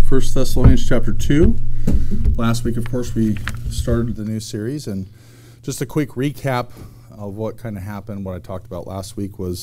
1 Thessalonians chapter 2. Last week, of course, we started the new series, and just a quick recap of what kind of happened. What I talked about last week was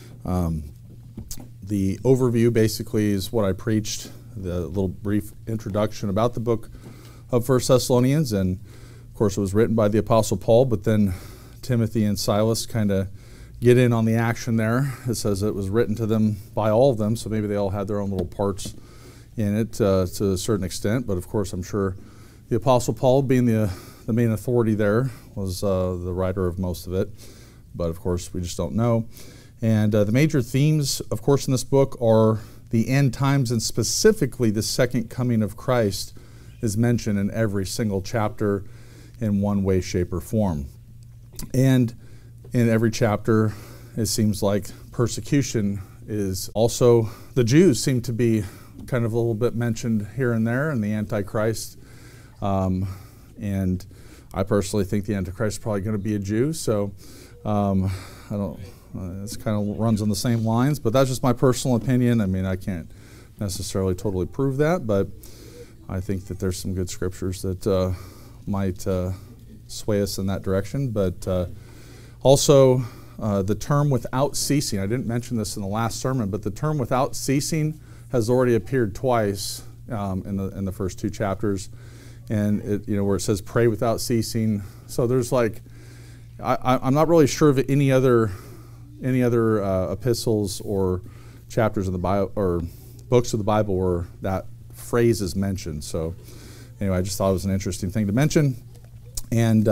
the overview, basically, is what I preached, the little brief introduction about the book of 1 Thessalonians, and of course, it was written by the Apostle Paul, but then Timothy and Silas kind of get in on the action there. It says it was written to them by all of them, so maybe they all had their own little parts in it to a certain extent, but of course I'm sure the Apostle Paul, being the main authority there, was the writer of most of it, but of course we just don't know. And the major themes, of course, in this book are the end times, and specifically the second coming of Christ is mentioned in every single chapter in one way, shape, or form. And in every chapter, it seems like persecution is also, the Jews seem to be kind of a little bit mentioned here and there, and the Antichrist. And I personally think the Antichrist is probably going to be a Jew, so I don't, it's kind of runs on the same lines, but that's just my personal opinion. I mean, I can't necessarily totally prove that, but I think that there's some good scriptures that might sway us in that direction. But also, the term without ceasing, I didn't mention this in the last sermon, but the term without ceasing has already appeared twice in the first two chapters, and it, where it says pray without ceasing. So there's like, I'm not really sure of any other epistles or chapters in the Bible or books of the Bible where that phrase is mentioned. So anyway, I just thought it was an interesting thing to mention, and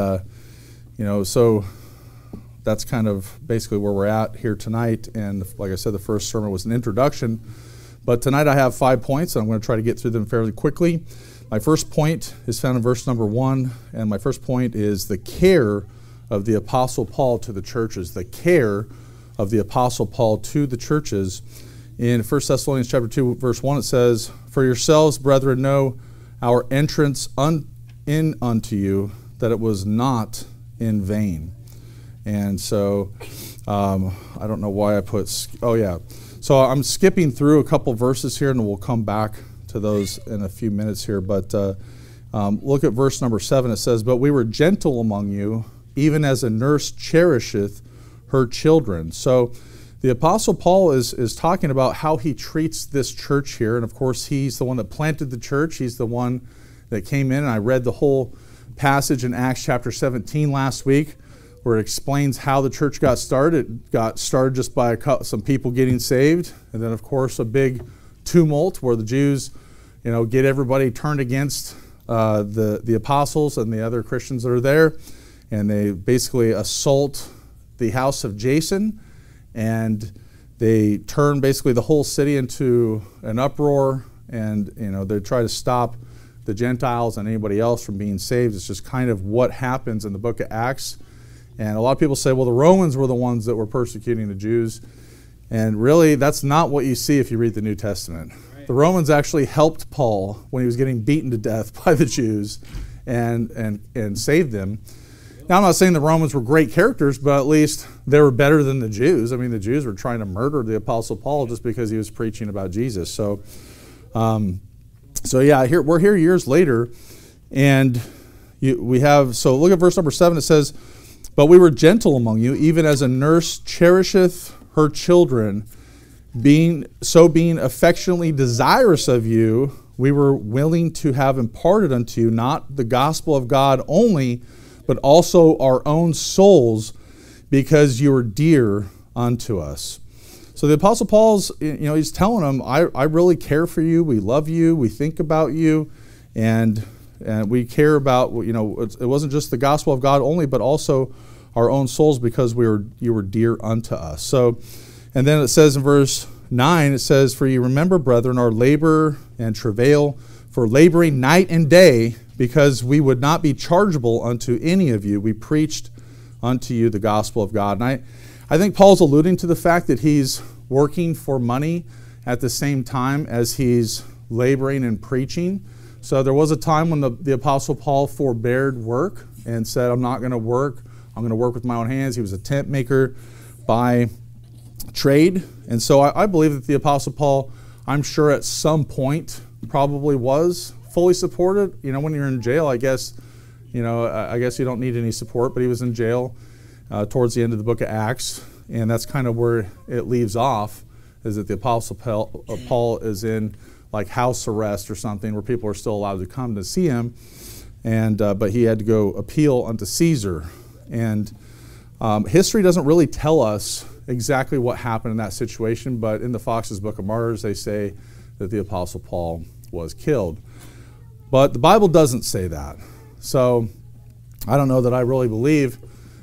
so that's kind of basically where we're at here tonight. And like I said, the first sermon was an introduction. But tonight I have 5 points, and I'm going to try to get through them fairly quickly. My first point is found in verse number 1, and my first point is the care of the Apostle Paul to the churches. The care of the Apostle Paul to the churches. In 1 Thessalonians chapter 2, verse 1, it says, "For yourselves, brethren, know our entrance in unto you, that it was not in vain." And so, I don't know why I put, So I'm skipping through a couple verses here, and we'll come back to those in a few minutes here. But look at verse number 7. It says, "But we were gentle among you, even as a nurse cherisheth her children." So the Apostle Paul is talking about how he treats this church here. And of course, he's the one that planted the church. He's the one that came in. And I read the whole passage in Acts chapter 17 last week, where it explains how the church got started. It got started just by some people getting saved, and then of course a big tumult where the Jews, get everybody turned against the apostles and the other Christians that are there, and they basically assault the house of Jason, and they turn basically the whole city into an uproar, and they try to stop the Gentiles and anybody else from being saved. It's just kind of what happens in the book of Acts. And a lot of people say, well, the Romans were the ones that were persecuting the Jews. And really, that's not what you see if you read the New Testament. Right. The Romans actually helped Paul when he was getting beaten to death by the Jews and saved them. Now, I'm not saying the Romans were great characters, but at least they were better than the Jews. I mean, the Jews were trying to murder the Apostle Paul just because he was preaching about Jesus. So we're here years later, and so look at verse number 7. It says, "But we were gentle among you, even as a nurse cherisheth her children, being affectionately desirous of you, we were willing to have imparted unto you not the gospel of God only, but also our own souls, because you are dear unto us." So the Apostle Paul's, he's telling them, I really care for you, we love you, we think about you, and we care about, it wasn't just the gospel of God only, but also our own souls, because you were dear unto us. So, and then it says in verse 9, it says, "For you remember, brethren, our labor and travail, for laboring night and day, because we would not be chargeable unto any of you. We preached unto you the gospel of God." And I think Paul's alluding to the fact that he's working for money at the same time as he's laboring and preaching. So there was a time when the Apostle Paul forbeared work and said, I'm not going to work. I'm going to work with my own hands. He was a tent maker by trade. And so I believe that the Apostle Paul, I'm sure at some point probably was fully supported. When you're in jail, I guess you don't need any support, but he was in jail towards the end of the book of Acts, and that's kind of where it leaves off, is that the Apostle Paul is in like house arrest or something, where people are still allowed to come to see him, and but he had to go appeal unto Caesar. And history doesn't really tell us exactly what happened in that situation, but in the Fox's Book of Martyrs, they say that the Apostle Paul was killed. But the Bible doesn't say that. So I don't know that I really believe,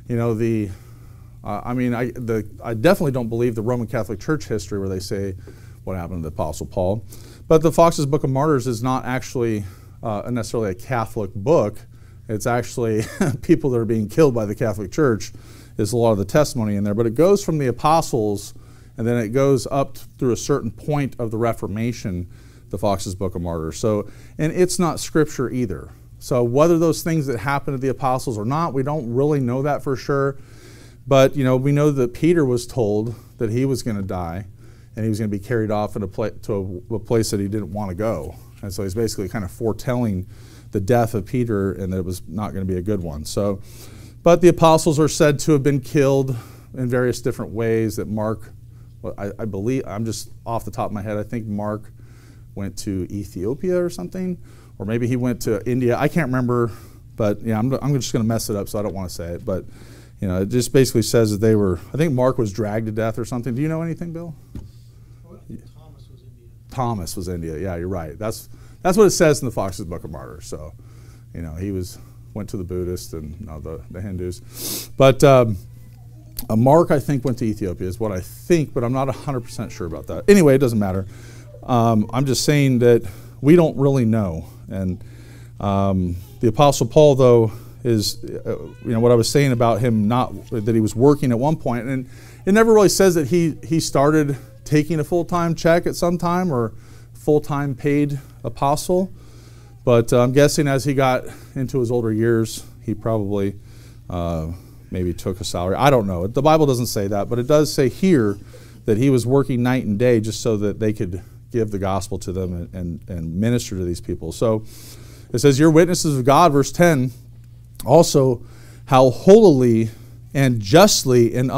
I definitely don't believe the Roman Catholic Church history where they say what happened to the Apostle Paul. But the Fox's Book of Martyrs is not actually necessarily a Catholic book. It's actually people that are being killed by the Catholic Church is a lot of the testimony in there. But it goes from the apostles, and then it goes up through a certain point of the Reformation, the Fox's Book of Martyrs. So, and it's not scripture either. So whether those things that happened to the apostles or not, we don't really know that for sure. But we know that Peter was told that he was going to die, and he was going to be carried off to a place that he didn't want to go. And so he's basically kind of foretelling the death of Peter, and that it was not going to be a good one. So, but the apostles are said to have been killed in various different ways. That Mark, I believe, I'm just off the top of my head, I think Mark went to Ethiopia or something, or maybe he went to India. I can't remember, but yeah, I'm just going to mess it up, so I don't want to say it. But it just basically says that they were. I think Mark was dragged to death or something. Do you know anything, Bill? Thomas was India. Thomas was India. Yeah, you're right. That's what it says in the Fox's Book of Martyrs. So, he went to the Buddhists and the Hindus. But Mark, I think, went to Ethiopia is what I think, but I'm not 100% sure about that. Anyway, it doesn't matter. I'm just saying that we don't really know. And the Apostle Paul, though, is, what I was saying about him, that he was working at one point, and it never really says that he started taking a full-time check at some time or full-time paid apostle. But I'm guessing as he got into his older years, he probably maybe took a salary. I don't know. The Bible doesn't say that, but it does say here that he was working night and day just so that they could give the gospel to them and minister to these people. So it says, "You're witnesses of God," verse 10, "also how holily and justly and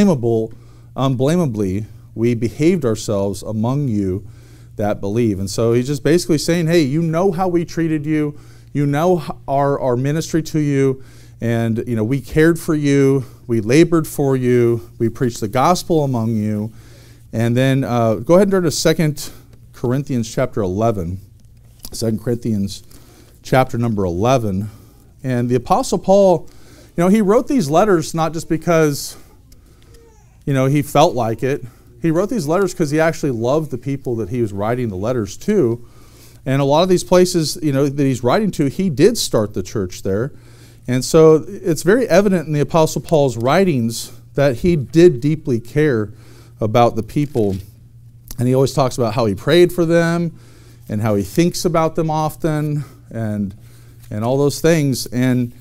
unblameably we behaved ourselves among you that believe." And so he's just basically saying, hey, you know how we treated you, you know our ministry to you, and we cared for you, we labored for you, we preached the gospel among you. And then go ahead and turn to 2 Corinthians chapter 11. 2 Corinthians chapter number 11. And the Apostle Paul, he wrote these letters not just because, he felt like it. He wrote these letters because he actually loved the people that he was writing the letters to. And a lot of these places, that he's writing to, he did start the church there. And so it's very evident in the Apostle Paul's writings that he did deeply care about the people. And he always talks about how he prayed for them and how he thinks about them often and all those things. And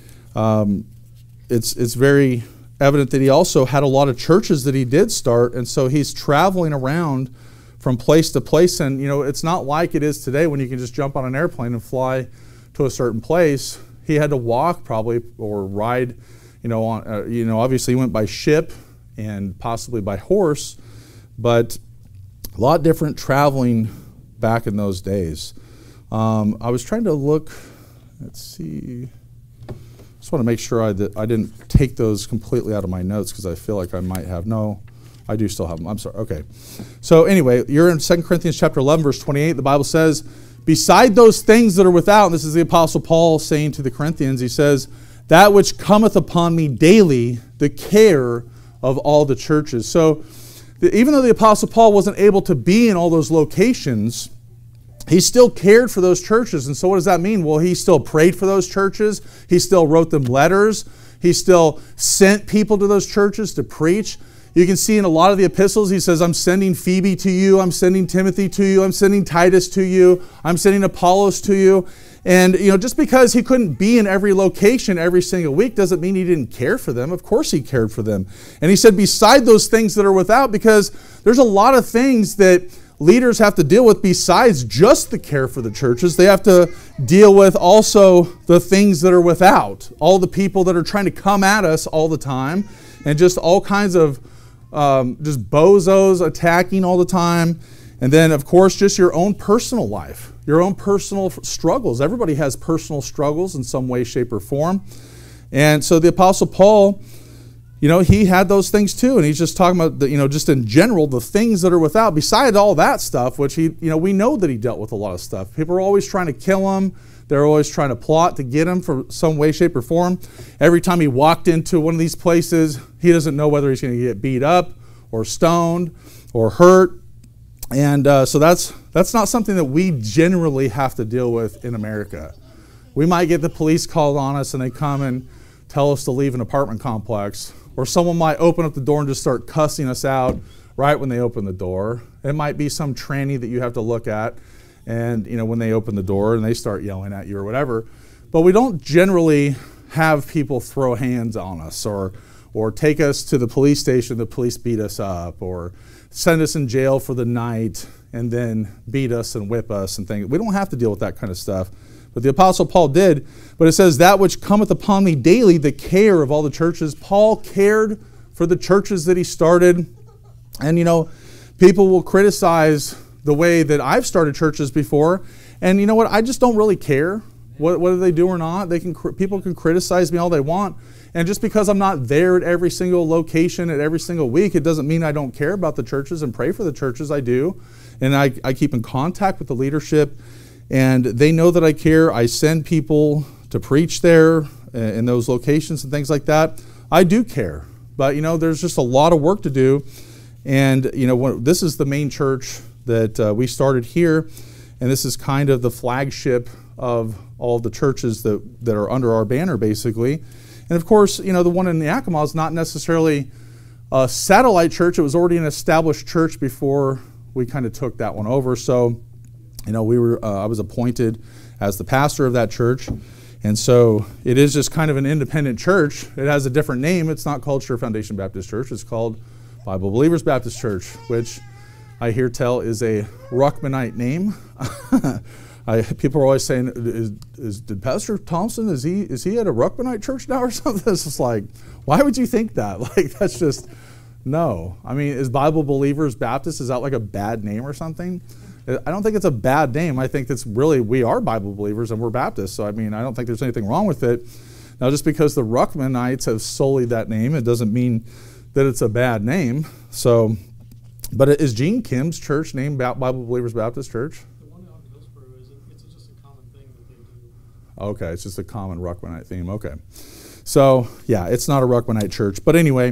it's very evident that he also had a lot of churches that he did start, and so he's traveling around from place to place. And it's not like it is today when you can just jump on an airplane and fly to a certain place. He had to walk probably or ride, obviously he went by ship and possibly by horse, but a lot different traveling back in those days. I was trying to look, let's see. Just want to make sure I didn't take those completely out of my notes because I feel like I might have. No, I do still have them. I'm sorry. Okay. So anyway, you're in 2 Corinthians chapter 11, verse 28. The Bible says, "Beside those things that are without," and this is the Apostle Paul saying to the Corinthians, he says, "that which cometh upon me daily, the care of all the churches." So even though the Apostle Paul wasn't able to be in all those locations, he still cared for those churches. And so what does that mean? Well, he still prayed for those churches. He still wrote them letters. He still sent people to those churches to preach. You can see in a lot of the epistles, he says, "I'm sending Phoebe to you. I'm sending Timothy to you. I'm sending Titus to you. I'm sending Apollos to you." And just because he couldn't be in every location every single week doesn't mean he didn't care for them. Of course he cared for them. And he said, beside those things that are without, because there's a lot of things that leaders have to deal with besides just the care for the churches. They have to deal with also the things that are without. All the people that are trying to come at us all the time, and just all kinds of just bozos attacking all the time. And then, of course, just your own personal life, your own personal struggles. Everybody has personal struggles in some way, shape, or form. And so the Apostle Paul, he had those things too. And he's just talking about, just in general, the things that are without. Besides all that stuff, which we know that he dealt with a lot of stuff. People are always trying to kill him. They're always trying to plot to get him for some way, shape, or form. Every time he walked into one of these places, he doesn't know whether he's going to get beat up or stoned or hurt. And so that's not something that we generally have to deal with in America. We might get the police called on us and they come and tell us to leave an apartment complex. Or someone might open up the door and just start cussing us out right when they open the door. It might be some tranny that you have to look at. And, when they open the door and they start yelling at you or whatever. But we don't generally have people throw hands on us or take us to the police station, the police beat us up, or send us in jail for the night and then beat us and whip us and things. We don't have to deal with that kind of stuff. But the Apostle Paul did. But it says, that which cometh upon me daily, the care of all the churches. Paul cared for the churches that he started. And, people will criticize the way that I've started churches before. And you know what? I just don't really care whether they do or not. People can criticize me all they want. And just because I'm not there at every single location at every single week, it doesn't mean I don't care about the churches and pray for the churches. I do. And I keep in contact with the leadership. And they know that I care. I send people to preach there in those locations and things like that. I do care. But, there's just a lot of work to do. And, this is the main church that we started here, and this is kind of the flagship of all the churches that are under our banner, basically. And of course, the one in Yakima is not necessarily a satellite church. It was already an established church before we kind of took that one over. So, I was appointed as the pastor of that church, and so it is just kind of an independent church. It has a different name. It's not called Sure Foundation Baptist Church. It's called Bible Believers Baptist Church, which I hear tell is a Ruckmanite name. People are always saying, did Pastor Thompson, is he at a Ruckmanite church now or something? It's just like, why would you think that? That's just, no. I mean, is Bible Believers Baptist, is that like a bad name or something? I don't think it's a bad name. I think it's really, we are Bible believers and we're Baptists. So, I mean, I don't think there's anything wrong with it. Now, just because the Ruckmanites have sullied that name, it doesn't mean that it's a bad name. So, but is Gene Kim's church named Bible Believers Baptist Church? The one out in Hillsborough it's just a common thing that they do. Okay, it's just a common Ruckmanite theme. Okay. So, yeah, it's not a Ruckmanite church. But anyway,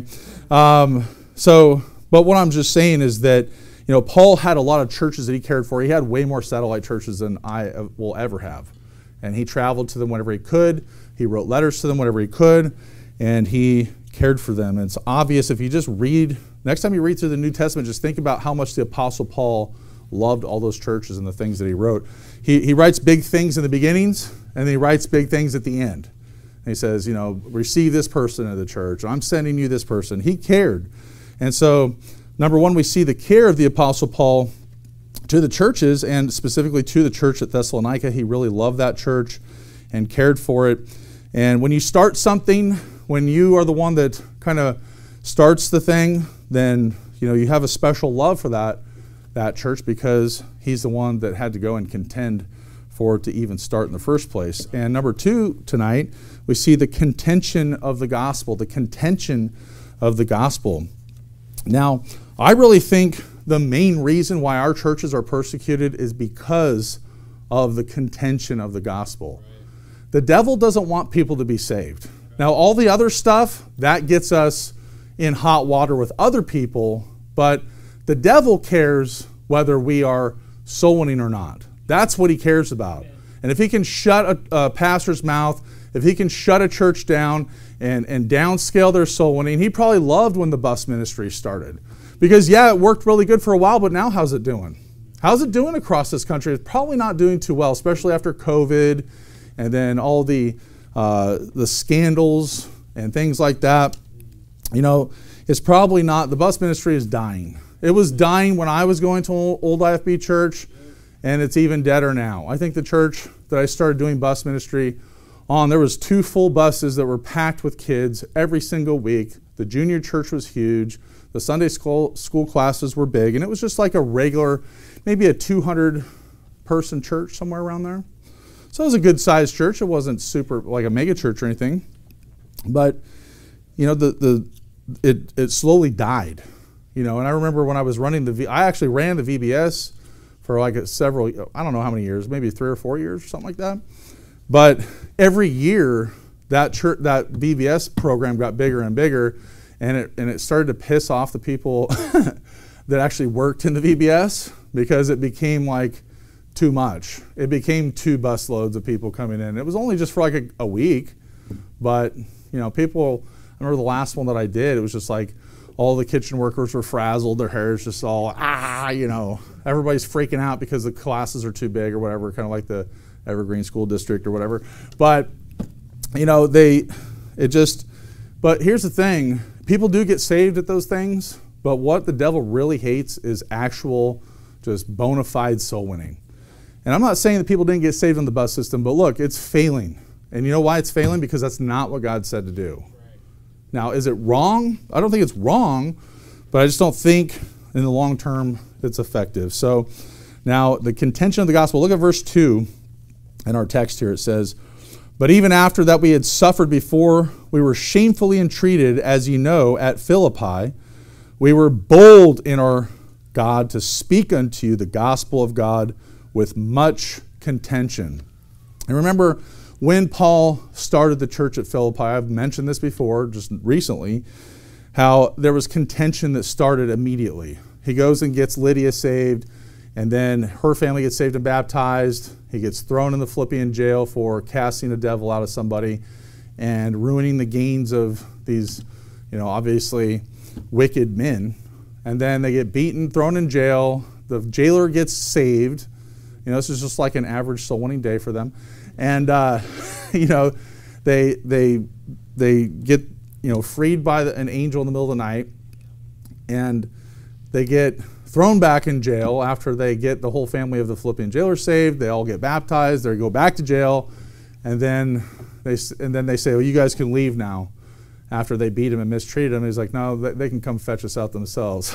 but what I'm just saying is that, Paul had a lot of churches that he cared for. He had way more satellite churches than I will ever have. And he traveled to them whenever he could. He wrote letters to them whenever he could. And he cared for them. And it's obvious if you just read, next time you read through the New Testament, just think about how much the Apostle Paul loved all those churches and the things that he wrote. He writes big things in the beginnings, and then he writes big things at the end. And he says, receive this person in the church. I'm sending you this person. He cared. And so, number one, we see the care of the Apostle Paul to the churches, and specifically to the church at Thessalonica. He really loved that church and cared for it. And when you start something, when you are the one that kind of starts the thing, then you have a special love for that church, because he's the one that had to go and contend for it to even start in the first place. And number two, tonight, we see the contention of the gospel, the contention of the gospel. Now, I really think the main reason why our churches are persecuted is because of the contention of the gospel. The devil doesn't want people to be saved. Now, all the other stuff, that gets us in hot water with other people, but the devil cares whether we are soul winning or not. That's what he cares about. And if he can shut a pastor's mouth, if he can shut a church down and downscale their soul winning, he probably loved when the bus ministry started. Because, yeah, it worked really good for a while, but now how's it doing? How's it doing across this country? It's probably not doing too well, especially after COVID and then all the scandals and things like that. It's probably not, the bus ministry is dying. It was dying when I was going to Old IFB Church, and it's even deader now. I think the church that I started doing bus ministry on, there was 2 full buses that were packed with kids every single week. The junior church was huge. The Sunday school classes were big, and it was just like a regular, maybe a 200-person church, somewhere around there. So it was a good-sized church. It wasn't super like a mega church or anything. But, you know, it slowly died. You know, and I remember when I was running I actually ran the VBS for like several, I don't know how many years, maybe 3 or 4 years or something like that. But every year that VBS program got bigger and bigger, and it started to piss off the people that actually worked in the VBS, because it became like too much. It became 2 bus loads of people coming in. It was only just for like a week, but you know, people, I remember the last one that I did, it was just like all the kitchen workers were frazzled, their hair is just all, you know, everybody's freaking out because the classes are too big or whatever, kind of like the Evergreen School District or whatever. But, you know, but here's the thing, people do get saved at those things, but what the devil really hates is actual, just bona fide soul winning. And I'm not saying that people didn't get saved on the bus system, but look, it's failing. And you know why it's failing? Because that's not what God said to do. Now, is it wrong? I don't think it's wrong, but I just don't think in the long term it's effective. So now the contention of the gospel, look at verse 2 in our text here. It says, "But even after that we had suffered before, we were shamefully entreated, as ye know, at Philippi. We were bold in our God to speak unto you the gospel of God with much contention." And remember, when Paul started the church at Philippi, I've mentioned this before, just recently, how there was contention that started immediately. He goes and gets Lydia saved, and then her family gets saved and baptized. He gets thrown in the Philippian jail for casting a devil out of somebody and ruining the gains of these, you know, obviously wicked men. And then they get beaten, thrown in jail. The jailer gets saved. You know, this is just like an average soul winning day for them. And, you know, they get, you know, freed by an angel in the middle of the night, and they get thrown back in jail after they get the whole family of the Philippian jailer saved. They all get baptized. They go back to jail, and then they say, "Well, you guys can leave now." After they beat him and mistreated him, he's like, "No, they can come fetch us out themselves."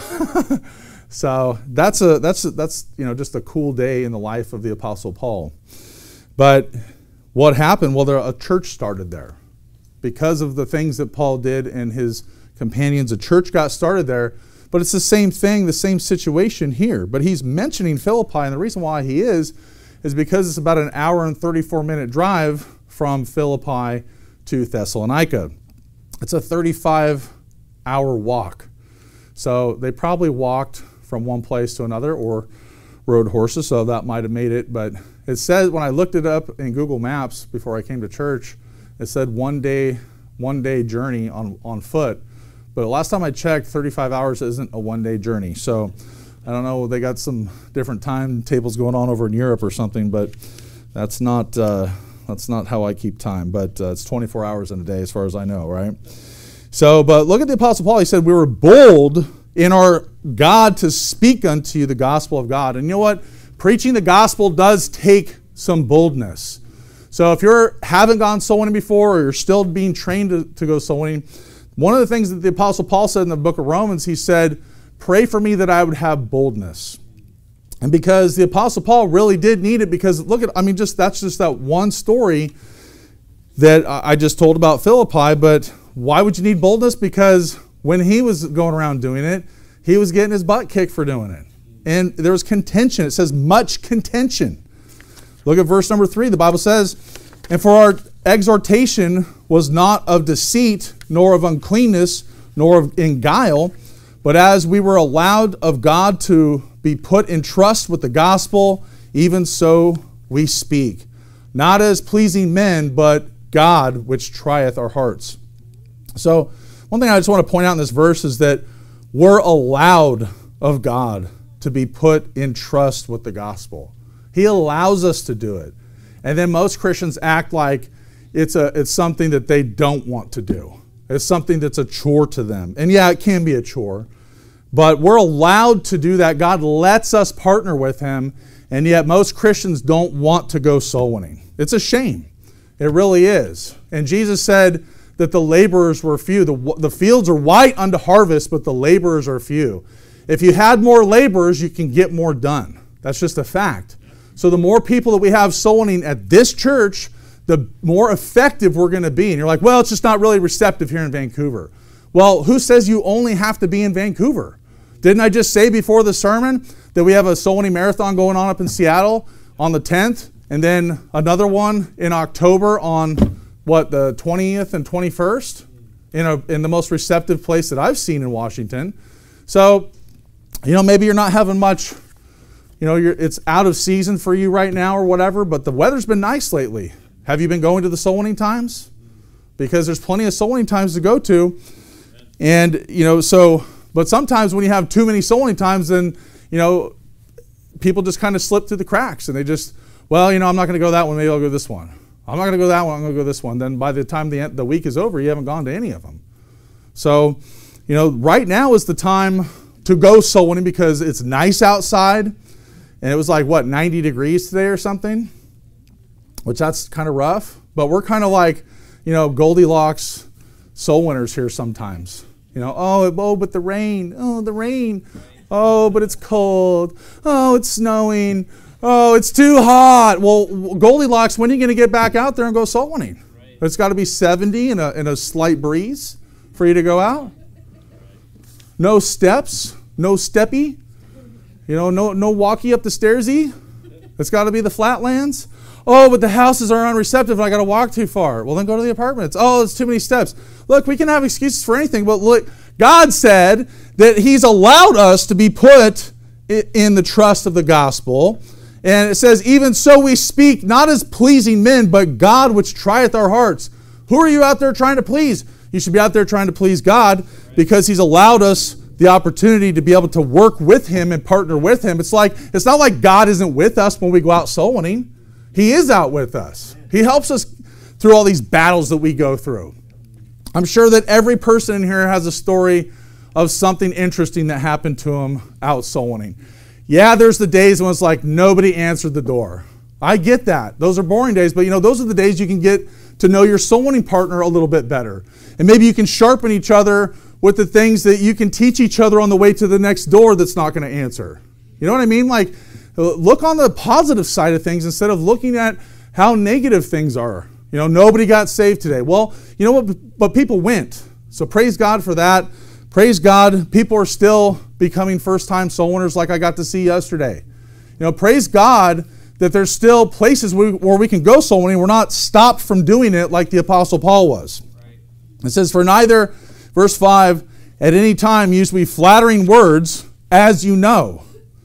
So that's you know, just a cool day in the life of the Apostle Paul. But what happened? Well, a church started there. Because of the things that Paul did and his companions, a church got started there. But it's the same thing, the same situation here. But he's mentioning Philippi, and the reason why he is because it's about an hour and 34-minute drive from Philippi to Thessalonica. It's a 35-hour walk. So they probably walked from one place to another or rode horses, so that might have made it. But it says, when I looked it up in Google Maps before I came to church, it said one day journey on foot. But last time I checked, 35 hours isn't a one-day journey. So I don't know, they got some different timetables going on over in Europe or something, but that's not how I keep time. But it's 24 hours in a day as far as I know, right? So, but look at the Apostle Paul. He said, "We were bold in our God to speak unto you the gospel of God." And you know what? Preaching the gospel does take some boldness. So if you haven't gone soul winning before, or you're still being trained to go soul winning, one of the things that the Apostle Paul said in the book of Romans, he said, "Pray for me that I would have boldness." And because the Apostle Paul really did need it, because look at, that's just that one story that I just told about Philippi. But why would you need boldness? Because when he was going around doing it, he was getting his butt kicked for doing it. And there was contention. It says much contention. Look at verse number 3. The Bible says, "And for our exhortation was not of deceit, nor of uncleanness, nor in guile, but as we were allowed of God to be put in trust with the gospel, even so we speak. Not as pleasing men, but God which trieth our hearts." So one thing I just want to point out in this verse is that we're allowed of God to be put in trust with the gospel. He allows us to do it. And then most Christians act like it's something that they don't want to do. It's something that's a chore to them. And yeah, it can be a chore. But we're allowed to do that. God lets us partner with him, and yet most Christians don't want to go soul winning. It's a shame. It really is. And Jesus said that the laborers were few. The fields are white unto harvest, but the laborers are few. If you had more laborers, you can get more done. That's just a fact. So the more people that we have soul winning at this church, the more effective we're going to be. And you're like, well, it's just not really receptive here in Vancouver. Well, who says you only have to be in Vancouver? Didn't I just say before the sermon that we have a soul winning marathon going on up in Seattle on the 10th, and then another one in October on, the 20th and 21st in the most receptive place that I've seen in Washington. So, maybe you're not having much, it's out of season for you right now or whatever, but the weather's been nice lately. Have you been going to the soul winning times? Because there's plenty of soul winning times to go to. And, but sometimes when you have too many soul winning times, then, people just kind of slip through the cracks and they just, I'm not going to go that one, maybe I'll go this one. I'm not going to go that one, I'm going to go this one. Then by the time the week is over, you haven't gone to any of them. So, right now is the time to go soul winning because it's nice outside. And it was 90 degrees today or something, which that's kind of rough. But we're kind of like, Goldilocks soul winners here sometimes. But the rain, oh, but it's cold, oh, it's snowing, oh, it's too hot. Well, Goldilocks, when are you going to get back out there and go soul winning? Right. It's got to be 70 and a slight breeze for you to go out. No steps, no steppy, no walkie up the stairsy. It's got to be the flatlands. Oh, but the houses are unreceptive and I got to walk too far. Well, then go to the apartments. Oh, it's too many steps. Look, we can have excuses for anything, but look, God said that he's allowed us to be put in the trust of the gospel. And it says, even so we speak, not as pleasing men, but God which trieth our hearts. Who are you out there trying to please? You should be out there trying to please God because he's allowed us the opportunity to be able to work with him and partner with him. It's not like God isn't with us when we go out soul winning. He is out with us. He helps us through all these battles that we go through. I'm sure that every person in here has a story of something interesting that happened to him out soul winning. Yeah, there's the days when it's like nobody answered the door. I get that. Those are boring days, but those are the days you can get to know your soul winning partner a little bit better. And maybe you can sharpen each other with the things that you can teach each other on the way to the next door that's not going to answer. You know what I mean? Look on the positive side of things instead of looking at how negative things are. Nobody got saved today. Well, you know what? But people went. So praise God for that. Praise God. People are still becoming first-time soul winners like I got to see yesterday. Praise God that there's still places where we can go soul winning. We're not stopped from doing it like the Apostle Paul was. Right. It says, for neither, verse 5, at any time use we flattering words, as you know,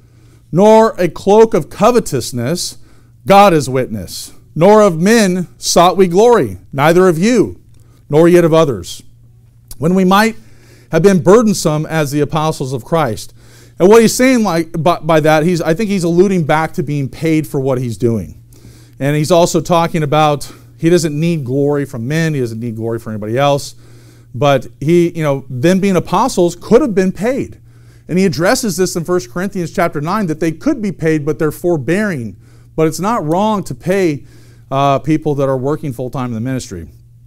nor a cloak of covetousness, God is witness. Nor of men sought we glory, neither of you, nor yet of others, when we might have been burdensome as the apostles of Christ. And what he's saying by that, I think he's alluding back to being paid for what he's doing. And he's also talking about he doesn't need glory from men, he doesn't need glory from anybody else. But them being apostles could have been paid. And he addresses this in 1 Corinthians chapter 9, that they could be paid, but they're forbearing. But it's not wrong to pay people that are working full-time in the ministry.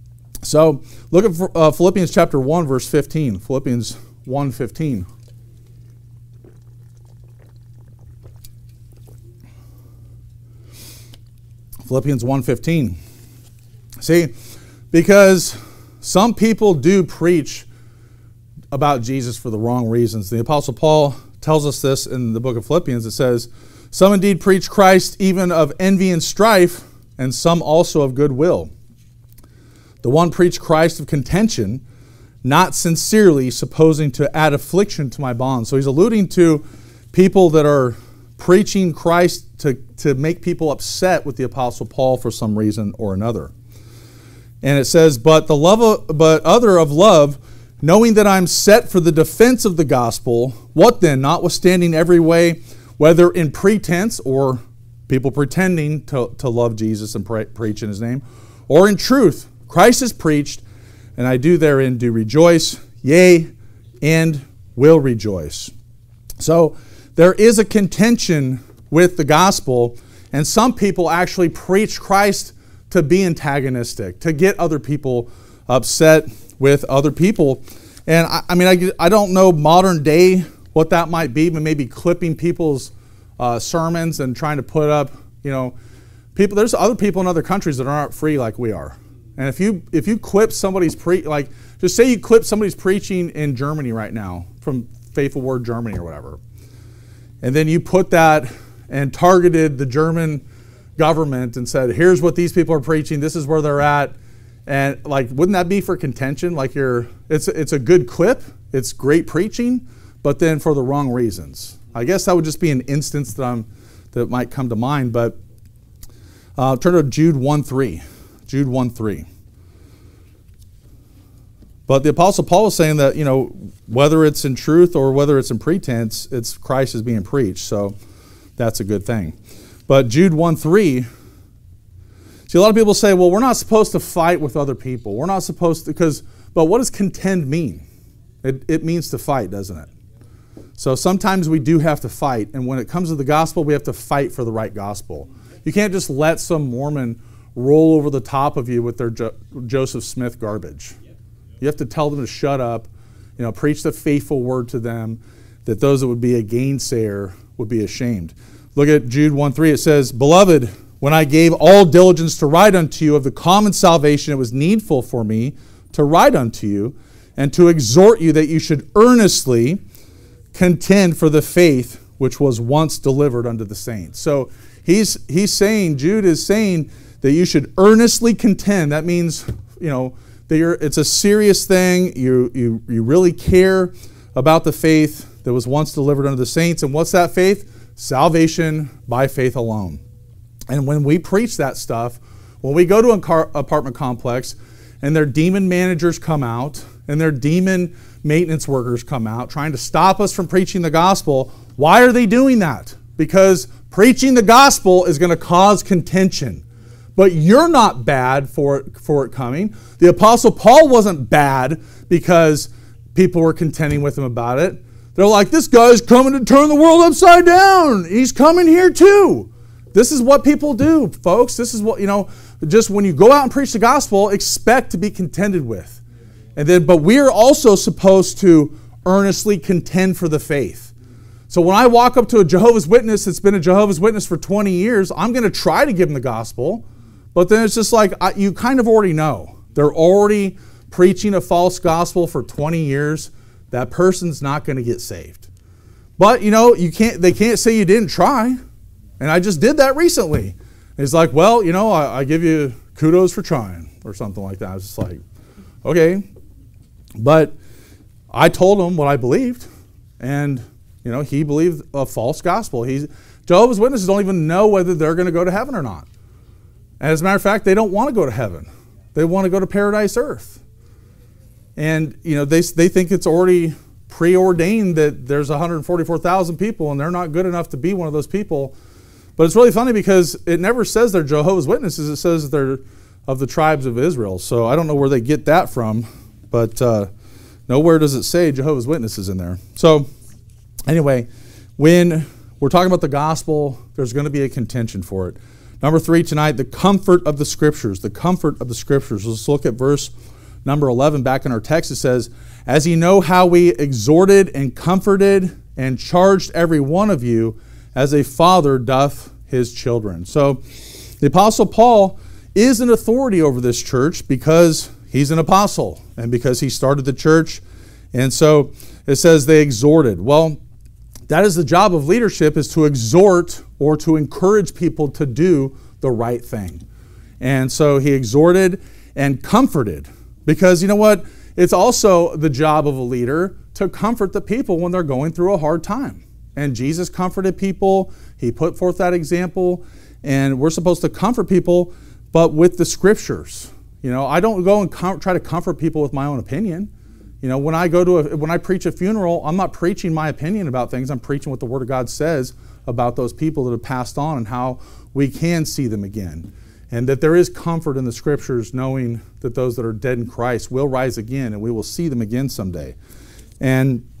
So look at Philippians chapter 1, verse 15. Philippians 1:15. Philippians 1:15. See, because some people do preach about Jesus for the wrong reasons. The Apostle Paul tells us this in the book of Philippians. It says, some indeed preach Christ even of envy and strife, and some also of goodwill. The one preached Christ of contention, not sincerely, supposing to add affliction to my bonds. So he's alluding to people that are preaching Christ to make people upset with the Apostle Paul for some reason or another. And it says, but other of love, knowing that I'm set for the defense of the gospel, what then? Notwithstanding every way, whether in pretense or people pretending to love Jesus and preach in his name, or in truth, Christ is preached, and I do therein do rejoice, yea, and will rejoice. So there is a contention with the gospel, and some people actually preach Christ to be antagonistic, to get other people upset with other people. And I don't know modern day what that might be, but maybe clipping people's sermons and trying to put up, people. There's other people in other countries that aren't free like we are. And if you clip somebody's just say you clip somebody's preaching in Germany right now from Faithful Word Germany or whatever, and then you put that and targeted the German government and said, here's what these people are preaching, this is where they're at, and wouldn't that be for contention? It's a good clip, it's great preaching, but then for the wrong reasons. I guess that would just be an instance that might come to mind. But turn to Jude 1:3. Jude 1:3. But the Apostle Paul is saying that, whether it's in truth or whether it's in pretense, it's Christ is being preached. So that's a good thing. But Jude 1:3, see, a lot of people say, well, we're not supposed to fight with other people. We're not supposed to, but what does contend mean? It means to fight, doesn't it? So sometimes we do have to fight. And when it comes to the gospel, we have to fight for the right gospel. You can't just let some Mormon roll over the top of you with their Joseph Smith garbage. You have to tell them to shut up, preach the faithful word to them, that those that would be a gainsayer would be ashamed. Look at Jude 1:3. It says, Beloved, when I gave all diligence to write unto you of the common salvation, it was needful for me to write unto you and to exhort you that you should earnestly contend for the faith which was once delivered unto the saints. So he's saying, Jude is saying that you should earnestly contend. That means, it's a serious thing. You really care about the faith that was once delivered unto the saints. And what's that faith? Salvation by faith alone. And when we preach that stuff, when we go to an apartment complex and their demon managers come out and their demon maintenance workers come out trying to stop us from preaching the gospel, why are they doing that? Because preaching the gospel is going to cause contention. But you're not bad for it coming. The Apostle Paul wasn't bad because people were contending with him about it. They're like, this guy's coming to turn the world upside down. He's coming here too. This is what people do, folks. This is what, just when you go out and preach the gospel, expect to be contended with. But we are also supposed to earnestly contend for the faith. So when I walk up to a Jehovah's Witness that's been a Jehovah's Witness for 20 years, I'm going to try to give them the gospel. But then it's just you kind of already know. They're already preaching a false gospel for 20 years. That person's not going to get saved. But, they can't say you didn't try. And I just did that recently. It's like, well, I give you kudos for trying or something like that. I was just like, okay. But I told him what I believed. And, he believed a false gospel. Jehovah's Witnesses don't even know whether they're going to go to heaven or not. And as a matter of fact, they don't want to go to heaven. They want to go to paradise earth. And, they think it's already preordained that there's 144,000 people and they're not good enough to be one of those people. But it's really funny because it never says they're Jehovah's Witnesses. It says they're of the tribes of Israel. So I don't know where they get that from. But nowhere does it say Jehovah's Witnesses in there. So anyway, when we're talking about the gospel, there's going to be a contention for it. Number 3 tonight, the comfort of the Scriptures. The comfort of the Scriptures. Let's look at verse number 11 back in our text. It says, As ye know how we exhorted and comforted and charged every one of you as a father doth his children. So the Apostle Paul is an authority over this church because he's an apostle and because he started the church. And so it says they exhorted. Well, that is the job of leadership, is to exhort or to encourage people to do the right thing. And so he exhorted and comforted. Because you know what? It's also the job of a leader to comfort the people when they're going through a hard time. And Jesus comforted people. He put forth that example. And we're supposed to comfort people, but with the Scriptures. I don't go and try to comfort people with my own opinion. When I preach a funeral, I'm not preaching my opinion about things. I'm preaching what the Word of God says about those people that have passed on and how we can see them again. And that there is comfort in the Scriptures knowing that those that are dead in Christ will rise again and we will see them again someday. And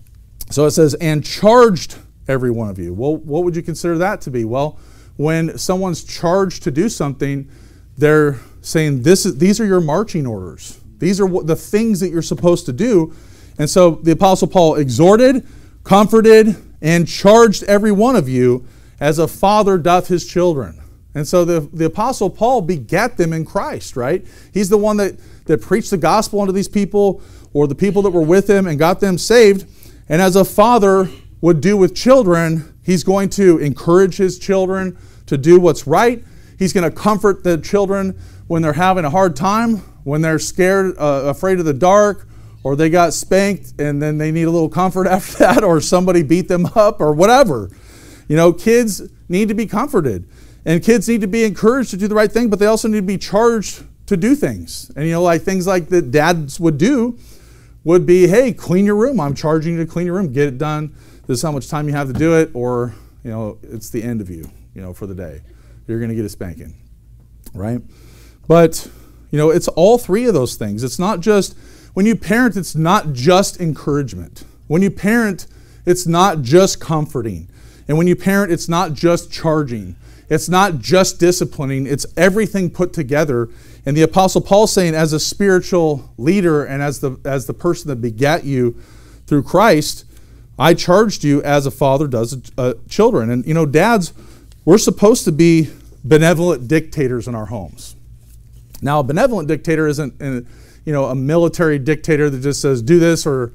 So it says, and charged every one of you. Well, what would you consider that to be? Well, when someone's charged to do something, they're saying, these are your marching orders. These are the things that you're supposed to do. And so the Apostle Paul exhorted, comforted, and charged every one of you as a father doth his children. And so the Apostle Paul begat them in Christ, right? He's the one that preached the gospel unto these people, or the people that were with him, and got them saved. And as a father would do with children, he's going to encourage his children to do what's right. He's going to comfort the children when they're having a hard time, when they're scared, afraid of the dark, or they got spanked and then they need a little comfort after that, or somebody beat them up, or whatever. You know, kids need to be comforted, and kids need to be encouraged to do the right thing, but they also need to be charged to do things. And, you know, like things like that dads would do would be, hey, clean your room. I'm charging you to clean your room. Get it done. This is how much time you have to do it, or, you know, it's the end of you, you know, for the day. You're going to get a spanking, right? But, you know, it's all three of those things. It's not just, when you parent, it's not just encouragement. When you parent, it's not just comforting. And when you parent, it's not just charging. It's not just disciplining. It's everything put together. And the Apostle Paul saying, as a spiritual leader and as the person that begat you through Christ, I charged you as a father does children. And, you know, dads, we're supposed to be benevolent dictators in our homes. Now, a benevolent dictator isn't, you know, a military dictator that just says do this or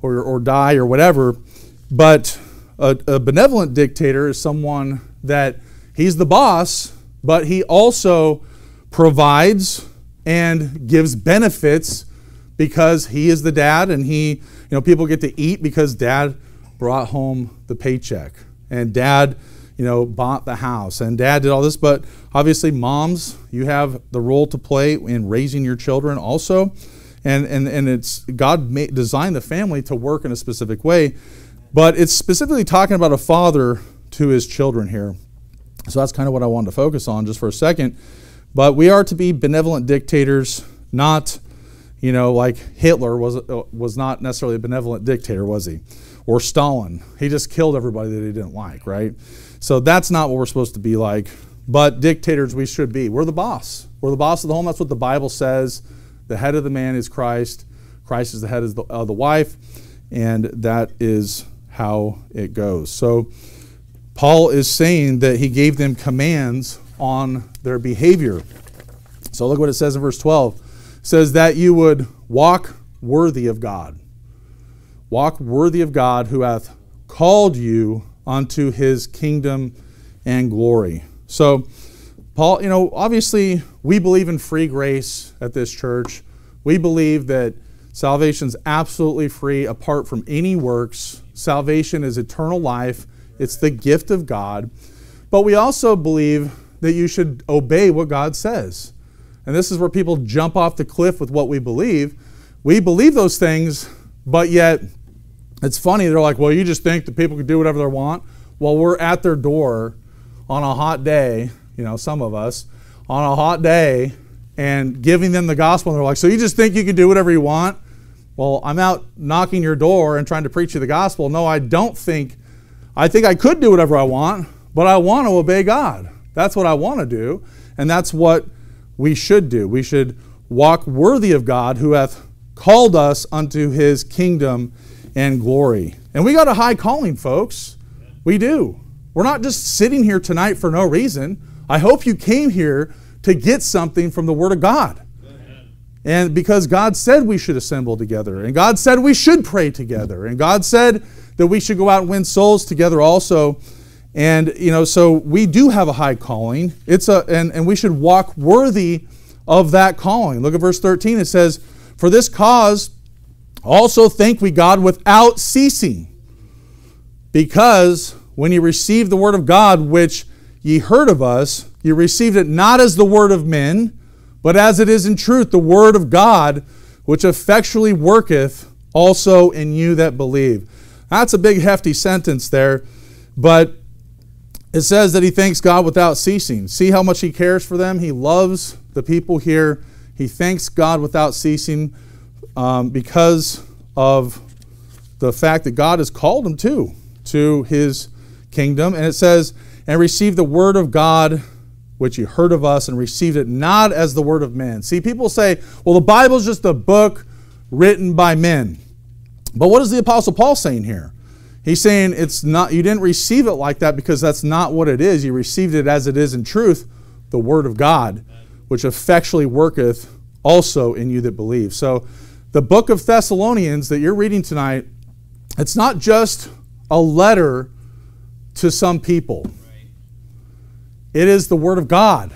die or whatever. But a benevolent dictator is someone that he's the boss, but he also provides and gives benefits because he is the dad, and he, you know, people get to eat because dad brought home the paycheck, and dad, you know, bought the house, and dad did all this. But obviously, moms, you have the role to play in raising your children also, and it's God designed the family to work in a specific way, but it's specifically talking about a father to his children here. So that's kind of what I wanted to focus on just for a second. But we are to be benevolent dictators, not, you know, like Hitler was not necessarily a benevolent dictator, was he? Or Stalin. He just killed everybody that he didn't like, right? So that's not what we're supposed to be like. But dictators we should be. We're the boss. We're the boss of the home. That's what the Bible says. The head of the man is Christ. Christ is the head of the wife. And that is how it goes. So Paul is saying that he gave them commands on their behavior. So look what it says in verse 12. It says that you would walk worthy of God. Walk worthy of God, who hath called you unto his kingdom and glory. So Paul, you know, obviously we believe in free grace at this church. We believe that salvation is absolutely free apart from any works. Salvation is eternal life. It's the gift of God. But we also believe that you should obey what God says. And this is where people jump off the cliff with what we believe. We believe those things, but yet it's funny. They're like, well, you just think that people can do whatever they want? Well, we're at their door on a hot day, you know, some of us, on a hot day, and giving them the gospel. And they're like, so you just think you can do whatever you want? Well, I'm out knocking your door and trying to preach you the gospel. No, I don't think. I think I could do whatever I want, but I want to obey God. That's what I want to do, and that's what we should do. We should walk worthy of God, who hath called us unto his kingdom and glory. And we got a high calling, folks. We do. We're not just sitting here tonight for no reason. I hope you came here to get something from the Word of God. And because God said we should assemble together, and God said we should pray together, and God said that we should go out and win souls together also. And, you know, so we do have a high calling. And we should walk worthy of that calling. Look at verse 13. It says, for this cause also thank we God without ceasing, because when ye received the word of God, which ye heard of us, ye received it not as the word of men, but as it is in truth the word of God, which effectually worketh also in you that believe. That's a big hefty sentence there, but it says that he thanks God without ceasing. See how much he cares for them? He loves the people here. He thanks God without ceasing because of the fact that God has called them to his kingdom. And it says, and receive the word of God, which you heard of us, and received it not as the word of men. See, people say, well, the Bible's just a book written by men. But what is the Apostle Paul saying here? He's saying it's not, you didn't receive it like that because that's not what it is. You received it as it is in truth, the word of God, which effectually worketh also in you that believe. So the book of Thessalonians that you're reading tonight, it's not just a letter to some people. It is the word of God.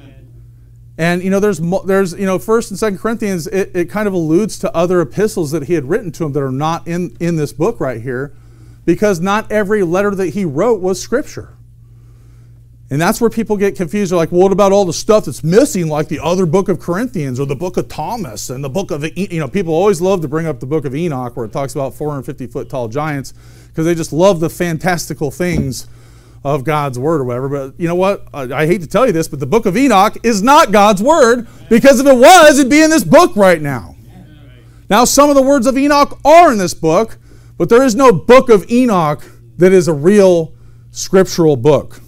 And there's 1st and 2nd Corinthians, it kind of alludes to other epistles that he had written to him that are not in this book right here, because not every letter that he wrote was Scripture. And that's where people get confused. They're like, well, what about all the stuff that's missing, like the other book of Corinthians or the book of Thomas and the book of, people always love to bring up the book of Enoch where it talks about 450-foot tall giants because they just love the fantastical things of God's word or whatever. But you know what? I hate to tell you this, but the book of Enoch is not God's word, because if it was, it'd be in this book right now. Now, some of the words of Enoch are in this book, but there is no book of Enoch that is a real scriptural book.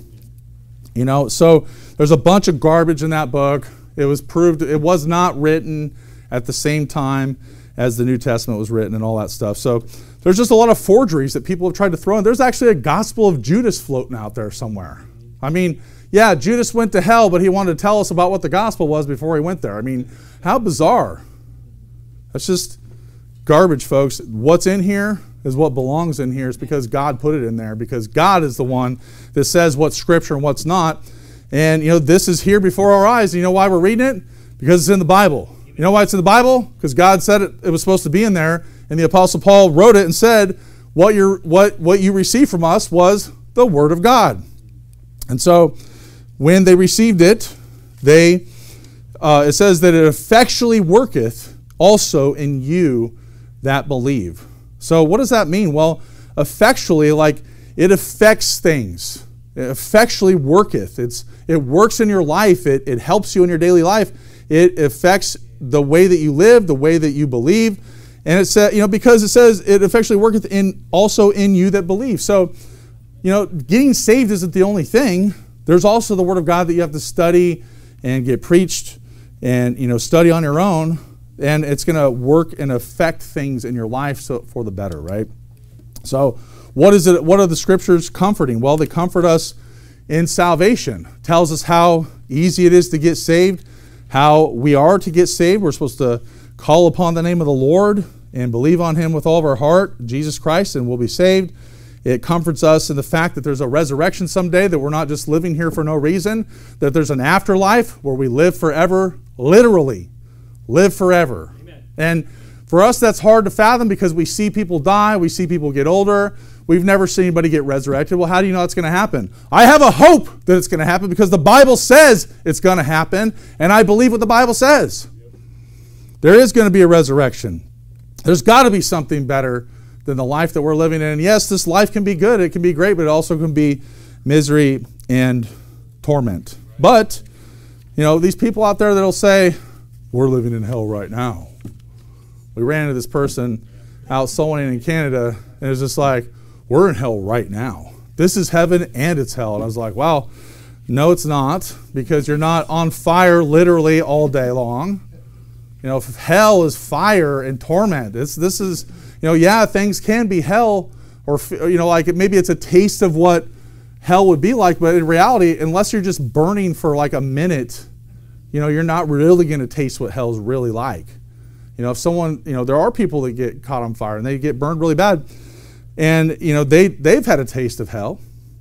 So there's a bunch of garbage in that book. It was proved it was not written at the same time as the New Testament was written and all that stuff. So there's just a lot of forgeries that people have tried to throw in. There's actually a Gospel of Judas floating out there somewhere. I mean, yeah, Judas went to hell, but he wanted to tell us about what the gospel was before he went there. I mean, how bizarre. That's just garbage, folks. What's in here is what belongs in here. It's because God put it in there, because God is the one that says what's Scripture and what's not. And, this is here before our eyes. You know why we're reading it? Because it's in the Bible. You know why it's in the Bible? Because God said it was supposed to be in there. And the Apostle Paul wrote it and said, what you received from us was the Word of God. And so when they received it, it says that it effectually worketh also in you that believe. So what does that mean? Well, effectually, like it affects things. It effectually worketh. It works in your life. It helps you in your daily life. It affects the way that you live, the way that you believe. And it said, because it says it effectually worketh also in you that believe. So, getting saved isn't the only thing. There's also the Word of God that you have to study and get preached and, study on your own. And it's going to work and affect things in your life for the better, right? So what is it? What are the Scriptures comforting? Well, they comfort us in salvation. Tells us how easy it is to get saved, how we are to get saved. We're supposed to call upon the name of the Lord and believe on Him with all of our heart, Jesus Christ, and we'll be saved. It comforts us in the fact that there's a resurrection someday, that we're not just living here for no reason, that there's an afterlife where we live forever, literally live forever. Amen. And for us, that's hard to fathom because we see people die, we see people get older. We've never seen anybody get resurrected. Well, how do you know it's going to happen? I have a hope that it's going to happen because the Bible says it's going to happen, and I believe what the Bible says. There is going to be a resurrection. There's got to be something better than the life that we're living in. And yes, this life can be good, it can be great, but it also can be misery and torment. But, these people out there that'll say, we're living in hell right now. We ran into this person out soloing in Canada, and it was just like, we're in hell right now. This is heaven and it's hell. And I was like, well, no, it's not, because you're not on fire literally all day long. If hell is fire and torment, this is, things can be hell, or, maybe it's a taste of what hell would be like, but in reality, unless you're just burning for like a minute, you're not really going to taste what hell's really like. If someone, there are people that get caught on fire and they get burned really bad, and, they've had a taste of hell.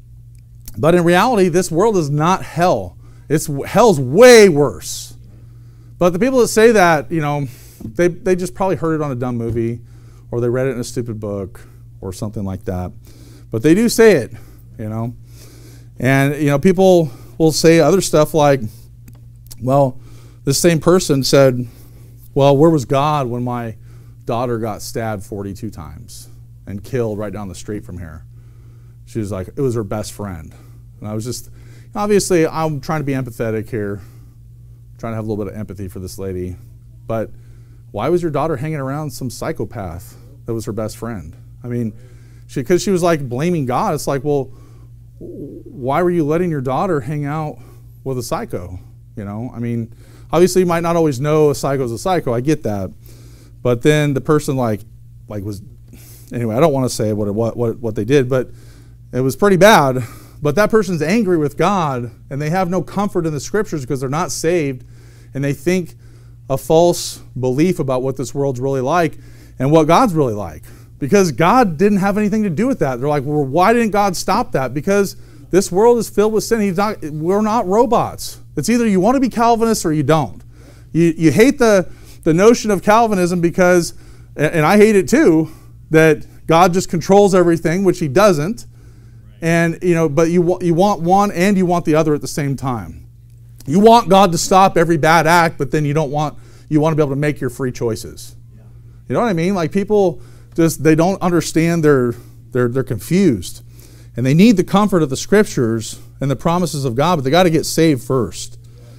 But in reality, this world is not hell. Hell's way worse. But the people that say that, they just probably heard it on a dumb movie, or they read it in a stupid book or something like that. But they do say it, And, people will say other stuff like, well, this same person said, well, where was God when my daughter got stabbed 42 times and killed right down the street from here? She was like, it was her best friend. And I was just, obviously, I'm trying to be empathetic here, trying to have a little bit of empathy for this lady. But why was your daughter hanging around some psychopath that was her best friend? I mean, because she was like blaming God. It's like, well, why were you letting your daughter hang out with a psycho? You know, I mean, obviously you might not always know a psycho's a psycho. I get that. But then the person like was, anyway, I don't want to say what they did, but it was pretty bad. But that person's angry with God, and they have no comfort in the scriptures because they're not saved, and they think a false belief about what this world's really like and what God's really like. Because God didn't have anything to do with that. They're like, well, why didn't God stop that? Because this world is filled with sin. We're not robots. It's either you want to be Calvinist or you don't. You hate the notion of Calvinism because, and I hate it too, that God just controls everything, which he doesn't. And, you know, but you want one and you want the other at the same time. You want God to stop every bad act, but then you want to be able to make your free choices. You know what I mean? Like people they don't understand, they're confused. And they need the comfort of the scriptures and the promises of God, but they got to get saved first.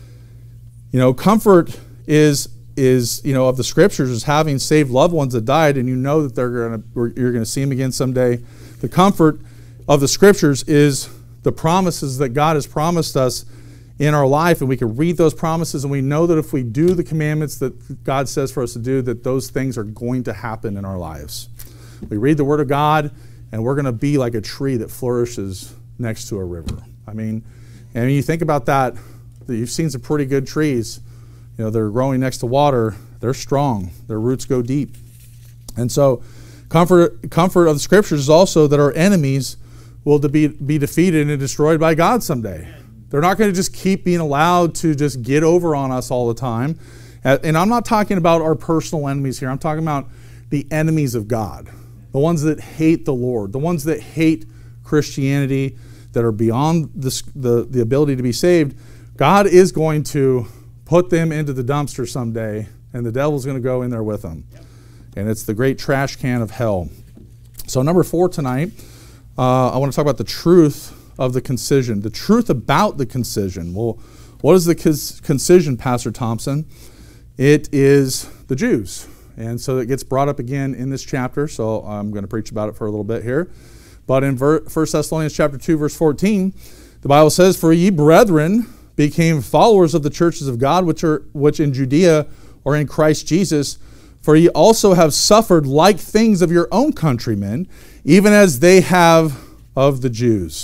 You know, comfort is you know, of the scriptures is having saved loved ones that died, and you know that you're going to see them again someday. The comfort of the scriptures is the promises that God has promised us in our life, and we can read those promises, and we know that if we do the commandments that God says for us to do, that those things are going to happen in our lives. We read the Word of God, and we're going to be like a tree that flourishes next to a river. I mean, and when you think about that, you've seen some pretty good trees. You know, they're growing next to water. They're strong. Their roots go deep. And so comfort of the scriptures is also that our enemies will be defeated and destroyed by God someday. They're not going to just keep being allowed to just get over on us all the time. And I'm not talking about our personal enemies here. I'm talking about the enemies of God, the ones that hate the Lord, the ones that hate Christianity, that are beyond the ability to be saved. God is going to put them into the dumpster someday, and the devil's going to go in there with them. And it's the great trash can of hell. So number 4 tonight, I want to talk about the truth of the concision, the truth about the concision. Well, what is the concision, Pastor Thompson? It is the Jews. And so it gets brought up again in this chapter, so I'm going to preach about it for a little bit here. But in 1 Thessalonians chapter 2, verse 14, the Bible says, "For ye, brethren, became followers of the churches of God, which in Judea or in Christ Jesus, for ye also have suffered like things of your own countrymen, even as they have of the Jews."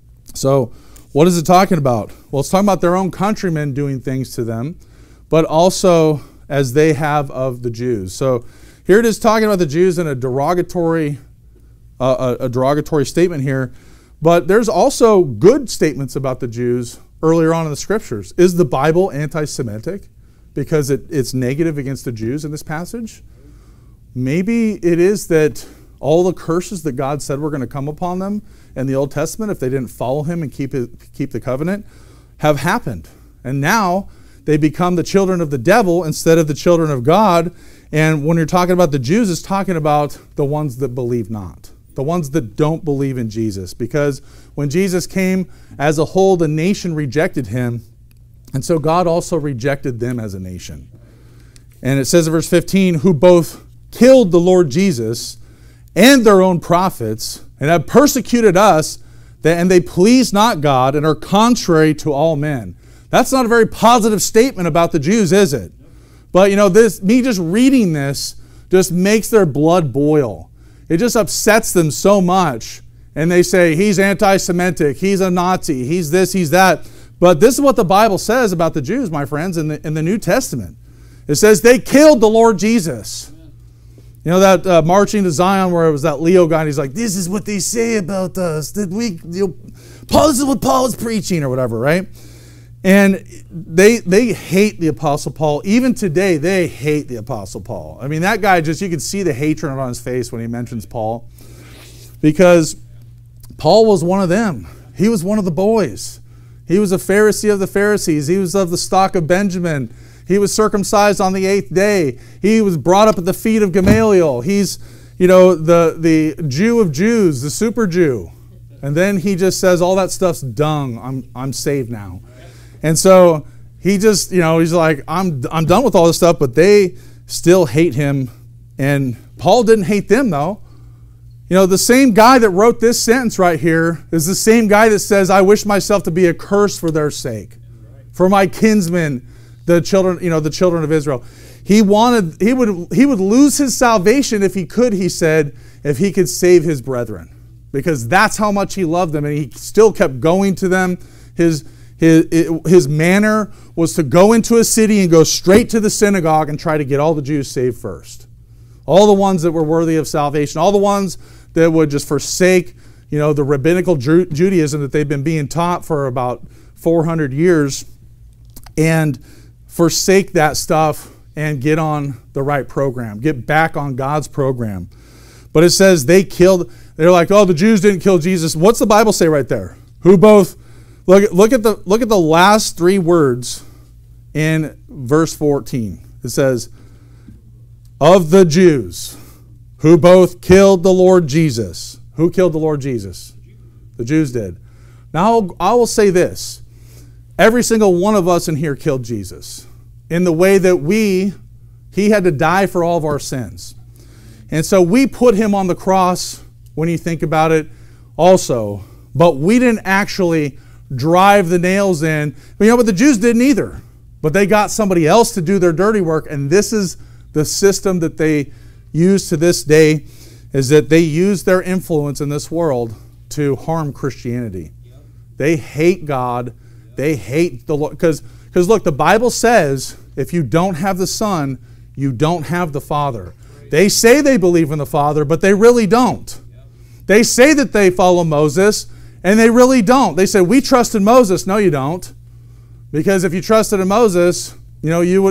So what is it talking about? Well, it's talking about their own countrymen doing things to them, but also as they have of the Jews. So here it is talking about the Jews in a derogatory statement here, but there's also good statements about the Jews earlier on in the scriptures. Is the Bible anti-Semitic because it's negative against the Jews in this passage? Maybe it is that all the curses that God said were going to come upon them in the Old Testament if they didn't follow him and keep the covenant have happened. And now they become the children of the devil instead of the children of God. And when you're talking about the Jews, it's talking about the ones that believe not, the ones that don't believe in Jesus. Because when Jesus came as a whole, the nation rejected him. And so God also rejected them as a nation. And it says in verse 15, "Who both killed the Lord Jesus and their own prophets, and have persecuted us, and they please not God, and are contrary to all men." That's not a very positive statement about the Jews, is it? But you know, me just reading this just makes their blood boil. It just upsets them so much. And they say, he's anti-Semitic, he's a Nazi, he's this, he's that. But this is what the Bible says about the Jews, my friends, in the New Testament. It says they killed the Lord Jesus. You know that marching to Zion where it was that Leo guy, and he's like, this is what they say about us. This is what Paul is preaching or whatever, right? And they hate the Apostle Paul. Even today, they hate the Apostle Paul. I mean, that guy you can see the hatred on his face when he mentions Paul. Because Paul was one of them. He was one of the boys. He was a Pharisee of the Pharisees. He was of the stock of Benjamin. He was circumcised on the 8th day. He was brought up at the feet of Gamaliel. He's, you know, the Jew of Jews, the super Jew. And then he just says, all that stuff's dung. I'm saved now. And so he just, you know, he's like, I'm done with all this stuff, but they still hate him. And Paul didn't hate them, though. You know, the same guy that wrote this sentence right here is the same guy that says, I wish myself to be a curse for their sake, for my kinsmen, the children of Israel. He would lose his salvation if he could, he said, if he could save his brethren, because that's how much he loved them, and he still kept going to them. His manner was to go into a city and go straight to the synagogue and try to get all the Jews saved first. All the ones that were worthy of salvation, all the ones that would just forsake, the rabbinical Judaism that they've been being taught for about 400 years, and forsake that stuff and get on the right program, get back on God's program. But it says they're like, oh, the Jews didn't kill Jesus. What's the Bible say right there? Who both, look at the last three words in verse 14. It says, of the Jews who both killed the Lord Jesus. Who killed the Lord Jesus? The Jews did. Now, I will say this. Every single one of us in here killed Jesus in the way that he had to die for all of our sins. And so we put him on the cross, when you think about it, also. But we didn't actually drive the nails in. But the Jews didn't either. But they got somebody else to do their dirty work, and this is the system that they use to this day, is that they use their influence in this world to harm Christianity. Yep. They hate God. Yep. They hate the Lord. Because look, the Bible says if you don't have the Son, you don't have the Father. Right. They say they believe in the Father, but they really don't. Yep. They say that they follow Moses, and they really don't. They say, we trust in Moses. No, you don't. Because if you trusted in Moses, he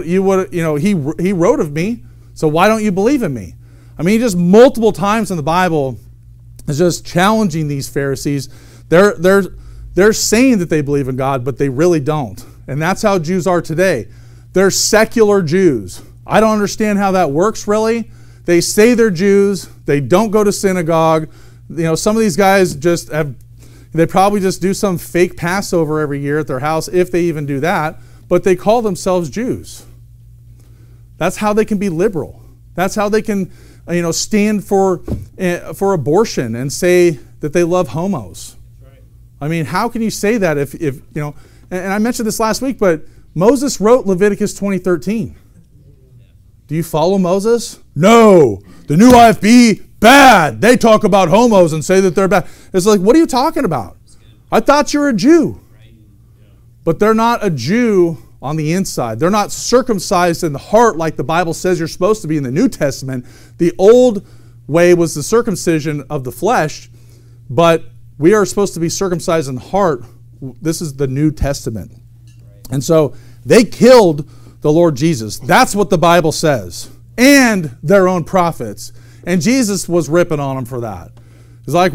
wrote of me, so why don't you believe in me? I mean, just multiple times in the Bible is just challenging these Pharisees. They're saying that they believe in God, but they really don't. And that's how Jews are today. They're secular Jews. I don't understand how that works, really. They say they're Jews. They don't go to synagogue. Some of these guys they probably just do some fake Passover every year at their house, if they even do that. But they call themselves Jews. That's how they can be liberal. That's how they can, stand for abortion and say that they love homos. Right. I mean, how can you say that if and I mentioned this last week, but Moses wrote Leviticus 20:13. Do you follow Moses? No. The new IFB, bad. They talk about homos and say that they're bad. It's like, what are you talking about? I thought you were a Jew. But they're not a Jew on the inside. They're not circumcised in the heart like the Bible says you're supposed to be in the New Testament. The old way was the circumcision of the flesh, but we are supposed to be circumcised in the heart. This is the New Testament. And so they killed the Lord Jesus. That's what the Bible says. And their own prophets. And Jesus was ripping on them for that. It's like,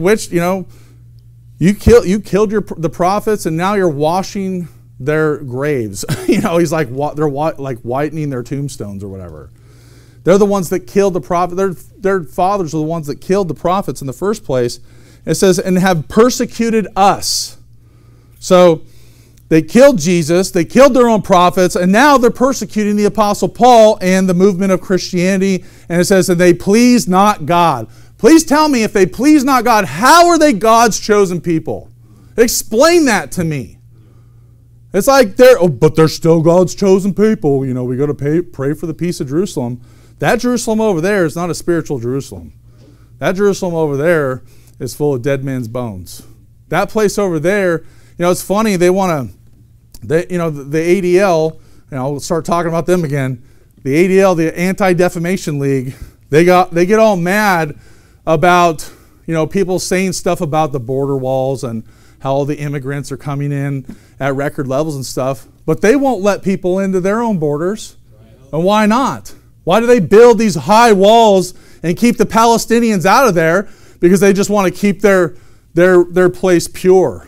you killed the prophets, and now you're washing their graves. He's like, they're like whitening their tombstones or whatever. They're the ones that killed the prophet. Their fathers are the ones that killed the prophets in the first place. It says, and have persecuted us. So they killed Jesus, they killed their own prophets, and now they're persecuting the Apostle Paul and the movement of Christianity. And it says, and they please not God. Please tell me, if they please not God, how are they God's chosen people? Explain that to me. It's like but they're still God's chosen people. We got to pray for the peace of Jerusalem. That Jerusalem over there is not a spiritual Jerusalem. That Jerusalem over there is full of dead men's bones. That place over there, it's funny. They want to, the ADL. We'll start talking about them again. The ADL, the Anti-Defamation League. They get all mad about people saying stuff about the border walls and how all the immigrants are coming in at record levels and stuff, but they won't let people into their own borders. And why not? Why do they build these high walls and keep the Palestinians out of there? Because they just want to keep their place pure.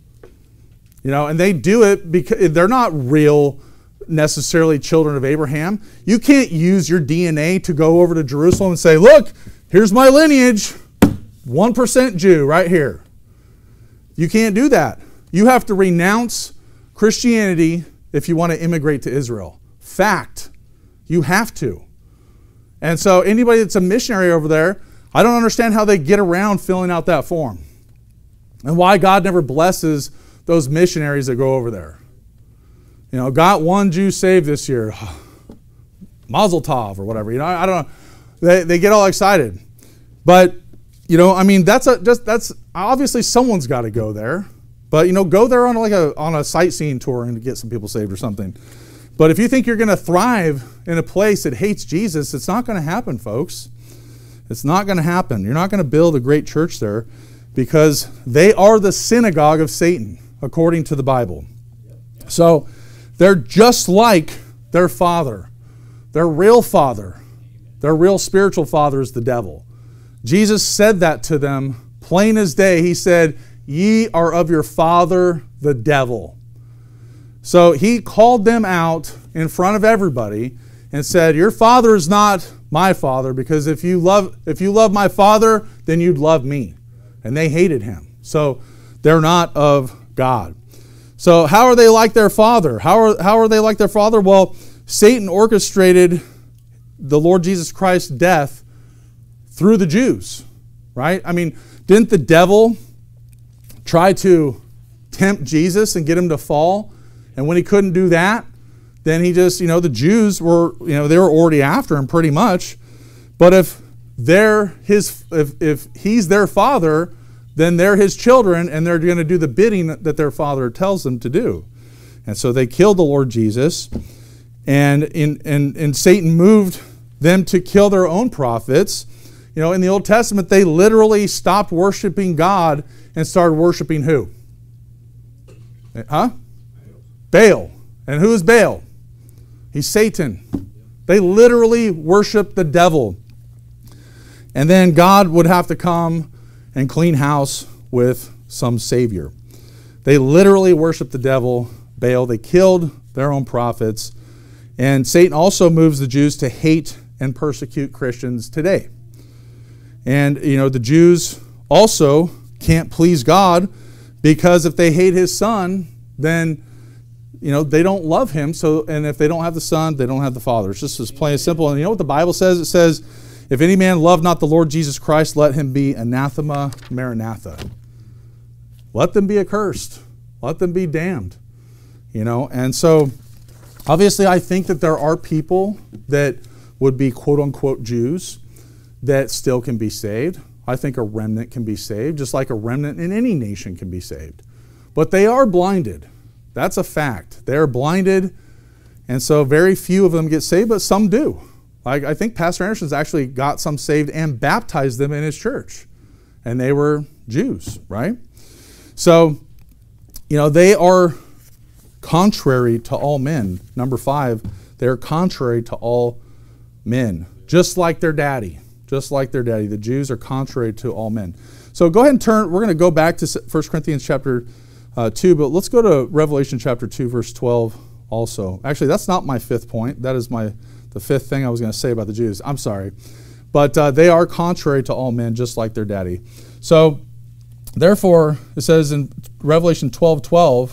And they do it because they're not real necessarily children of Abraham. You can't use your DNA to go over to Jerusalem and say, look, here's my lineage, 1% Jew right here. You can't do that. You have to renounce Christianity if you want to immigrate to Israel. Fact. You have to. And so anybody that's a missionary over there, I don't understand how they get around filling out that form and why God never blesses those missionaries that go over there. You know, got one Jew saved this year. Mazel tov or whatever. You know, I don't know. They get all excited. But, you know, I mean, that's obviously someone's got to go there. But, you know, go there on on a sightseeing tour and get some people saved or something. But if you think you're going to thrive in a place that hates Jesus, it's not going to happen, folks. It's not going to happen. You're not going to build a great church there because they are the synagogue of Satan, according to the Bible. So they're just like their father. Their real father, their real spiritual father is the devil. Jesus said that to them plain as day. He said, "Ye are of your father, the devil." So he called them out in front of everybody and said, "Your father is not my father, because if you love my father, then you'd love me." And they hated him. So they're not of God. So how are they like their father? How are they like their father? Well, Satan orchestrated the Lord Jesus Christ's death through the Jews, right? I mean, didn't the devil try to tempt Jesus and get him to fall? And when he couldn't do that, then he just, you know, the Jews were, you know, they were already after him pretty much. But if he's their father, then they're his children, and they're going to do the bidding that their father tells them to do. And so they killed the Lord Jesus. And Satan moved them to kill their own prophets. You know, in the Old Testament, they literally stopped worshiping God and started worshiping who? Baal. And who is Baal? He's Satan. They literally worshiped the devil. And then God would have to come and clean house with some Savior. They literally worshiped the devil, Baal. They killed their own prophets. And Satan also moves the Jews to hate and persecute Christians today. And, you know, the Jews also can't please God because if they hate his son, then, you know, they don't love him. So, and if they don't have the son, they don't have the father. It's just as plain and simple. And you know what the Bible says? It says, "If any man love not the Lord Jesus Christ, let him be anathema maranatha." Let them be accursed. Let them be damned. You know, and so obviously, I think that there are people that would be quote-unquote Jews that still can be saved. I think a remnant can be saved, just like a remnant in any nation can be saved. But they are blinded. That's a fact. They're blinded, and so very few of them get saved, but some do. Like, I think Pastor Anderson's actually got some saved and baptized them in his church. And they were Jews, right? So, you know, they are contrary to all men. Number 5, they're contrary to all men, just like their daddy. Just like their daddy. The Jews are contrary to all men. So go ahead and turn. We're going to go back to 1 Corinthians chapter 2, but let's go to Revelation chapter 2, verse 12 also. Actually, that's not my 5th point. That is the 5th thing I was going to say about the Jews. I'm sorry. But they are contrary to all men, just like their daddy. So, therefore, it says in Revelation 12:12,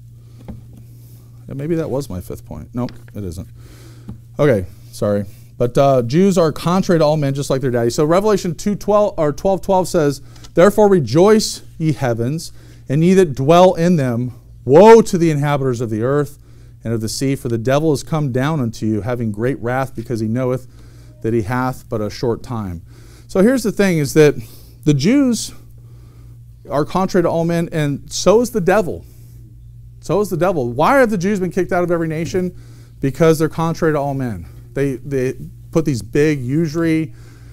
maybe that was my 5th point. Nope, it isn't. Okay, sorry. But Jews are contrary to all men, just like their daddy. So Revelation 2:12 or 12:12 says, "Therefore rejoice, ye heavens, and ye that dwell in them. Woe to the inhabitants of the earth and of the sea, for the devil is come down unto you, having great wrath, because he knoweth that he hath but a short time." So here's the thing, is that the Jews are contrary to all men, and so is the devil. So is the devil. Why have the Jews been kicked out of every nation? Because they're contrary to all men. They put these big usury,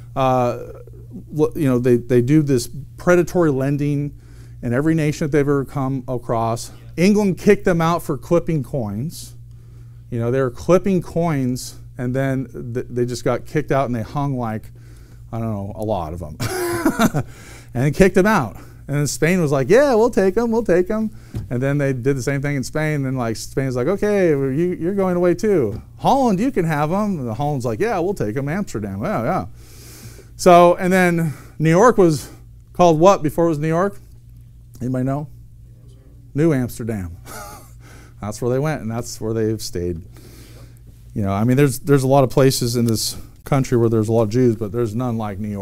they do this predatory lending in every nation that they've ever come across. England kicked them out for clipping coins. You know, they were clipping coins, and then they just got kicked out, and they hung like, I don't know, a lot of them. And they kicked them out. And then Spain was like, "Yeah, we'll take them. And then they did the same thing in Spain. And like Spain's like, "Okay, you're going away too. Holland, you can have them." And the Holland's like, "Yeah, we'll take them. Amsterdam, yeah." So, and then New York was called what before it was New York? Anybody know? New Amsterdam. That's where they went, and that's where they've stayed. You know, I mean, there's a lot of places in this country where there's a lot of Jews, but there's none like New York.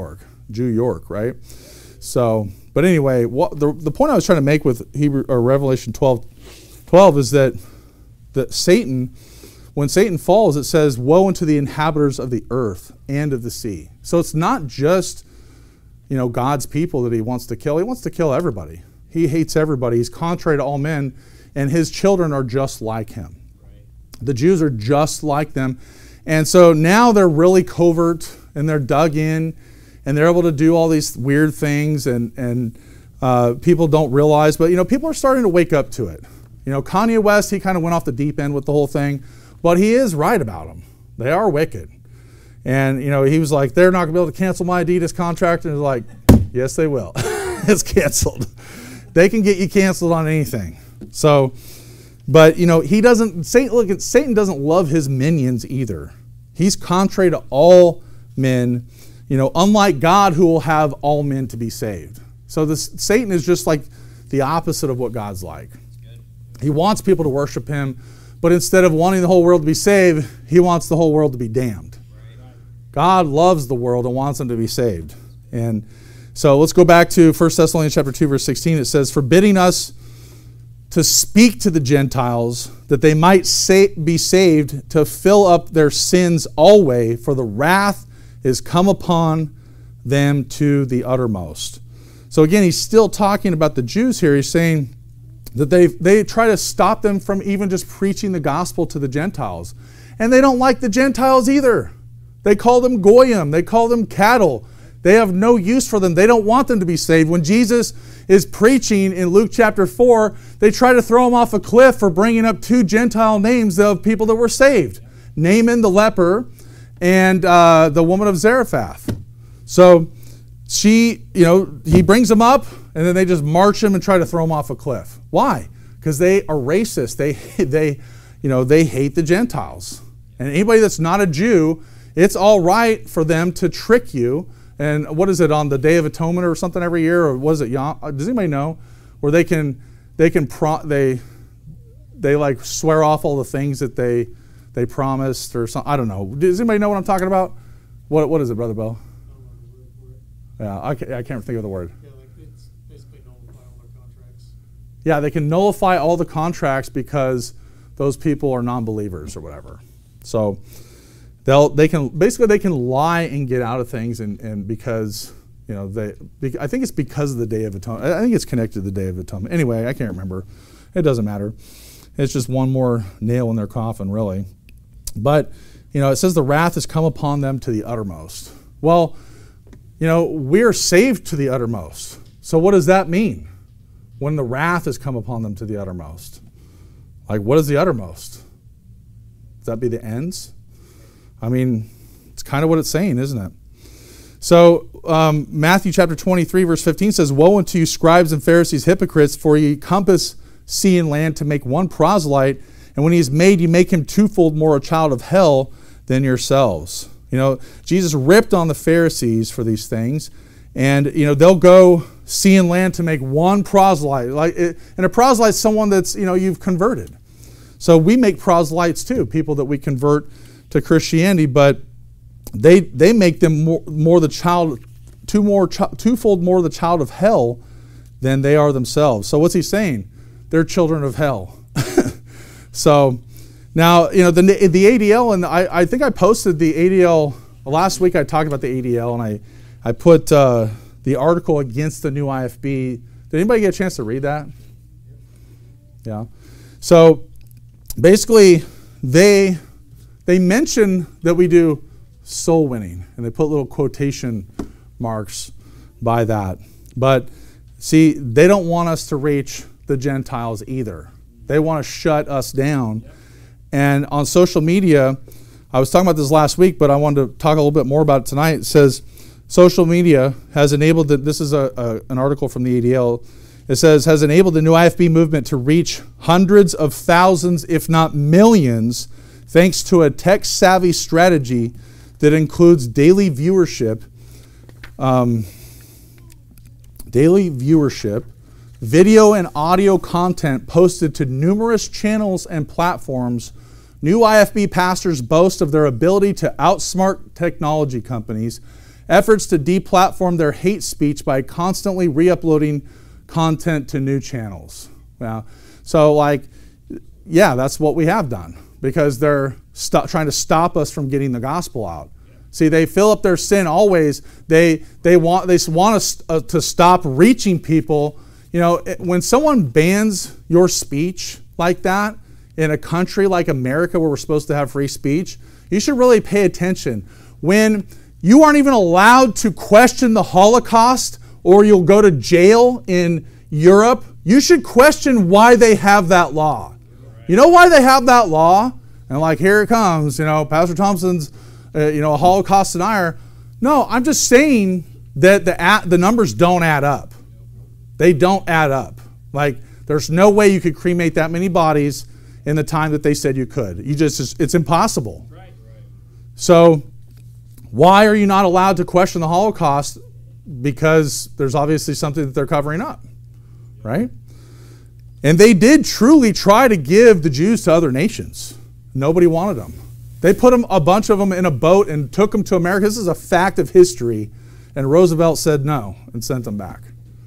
Jew York, right? So, but anyway, the point I was trying to make with Revelation 12 is that Satan, when Satan falls, it says, woe unto the inhabitants of the earth and of the sea. So it's not just, God's people that he wants to kill. He wants to kill everybody. He hates everybody. He's contrary to all men, and his children are just like him. Right. The Jews are just like them. And so now they're really covert, and they're dug in, and they're able to do all these weird things, and people don't realize, but people are starting to wake up to it. Kanye West, he kind of went off the deep end with the whole thing, but he is right about them. They are wicked. And he was like, they're not going to be able to cancel my Adidas contract, and he's like, yes, they will. It's canceled. They can get you canceled on anything. So, but he doesn't. Satan doesn't love his minions either. He's contrary to all men. Unlike God, who will have all men to be saved. So Satan is just like the opposite of what God's like. He wants people to worship him, but instead of wanting the whole world to be saved, he wants the whole world to be damned. God loves the world and wants them to be saved. And so let's go back to 1 Thessalonians chapter 2, verse 16. It says, forbidding us to speak to the Gentiles, that they might be saved, to fill up their sins always, for the wrath is come upon them to the uttermost. So again, he's still talking about the Jews here. He's saying that they try to stop them from even just preaching the gospel to the Gentiles. And they don't like the Gentiles either. They call them goyim. They call them cattle. They have no use for them. They don't want them to be saved. When Jesus is preaching in Luke chapter 4, they try to throw him off a cliff for bringing up 2 Gentile names of people that were saved. Naaman the leper and the woman of Zarephath. So he brings them up, and then they just march him and try to throw him off a cliff. Why? Because they are racist. They hate the Gentiles. And anybody that's not a Jew, it's all right for them to trick you. And what is it, on the Day of Atonement or something every year, or was it does anybody know, where they like swear off all the things that they promised or something? I don't know. Does anybody know what I'm talking about? What is it, Brother Bill? Yeah, I can't think of the word. Yeah, like it's basically nullify all their contracts. Yeah, they can nullify all the contracts because those people are non-believers or whatever. So they can lie and get out of things, and because I think it's because of the Day of Atonement. I think it's connected to the Day of Atonement. Anyway, I can't remember. It doesn't matter. It's just one more nail in their coffin, really. But it says the wrath has come upon them to the uttermost. Well, we're saved to the uttermost. So what does that mean? When the wrath has come upon them to the uttermost. Like, what is the uttermost? Does that be the ends? I mean, it's kind of what it's saying, isn't it? So Matthew chapter 23, verse 15 says, woe unto you, scribes and Pharisees, hypocrites, for ye compass sea and land to make one proselyte, and when he is made, you make him twofold more a child of hell than yourselves. Jesus ripped on the Pharisees for these things, and they'll go sea and land to make one proselyte. And a proselyte is someone that's you've converted. So we make proselytes too, people that we convert to Christianity, but they make them twofold more the child of hell than they are themselves. So what's he saying? They're children of hell. So now, the ADL, and I think I posted the ADL last week. I talked about the ADL, and I put the article against the new IFB. Did anybody get a chance to read that? Yeah. So basically, they mention that we do soul winning, and they put little quotation marks by that. But see, they don't want us to reach the Gentiles either. They want to shut us down. Yep. And on social media, I was talking about this last week, but I wanted to talk a little bit more about it tonight. It says, social media has enabled, this is an article from the ADL, it says, has enabled the new IFB movement to reach hundreds of thousands, if not millions, thanks to a tech-savvy strategy that includes daily viewership, video and audio content posted to numerous channels and platforms. New IFB pastors boast of their ability to outsmart technology companies efforts to deplatform their hate speech by constantly re-uploading content to new channels. Yeah. So like, yeah, that's what we have done because they're trying to stop us from getting the gospel out. See, they fill up their sin always. They want us to stop reaching people. You know, when someone bans your speech like that in a country like America where we're supposed to have free speech, you should really pay attention. When you aren't even allowed to question the Holocaust or you'll go to jail in Europe, you should question why they have that law. You know why they have that law? And like, here it comes, you know, Pastor Thompson's, a Holocaust denier. No, I'm just saying that the numbers don't add up. They don't add up. Like, there's no way you could cremate that many bodies in the time that they said you could. It's impossible. Right. So, why are you not allowed to question the Holocaust? Because there's obviously something that they're covering up, right? And they did truly try to give the Jews to other nations. Nobody wanted them. They put a bunch of them in a boat and took them to America. This is a fact of history. And Roosevelt said no and sent them back.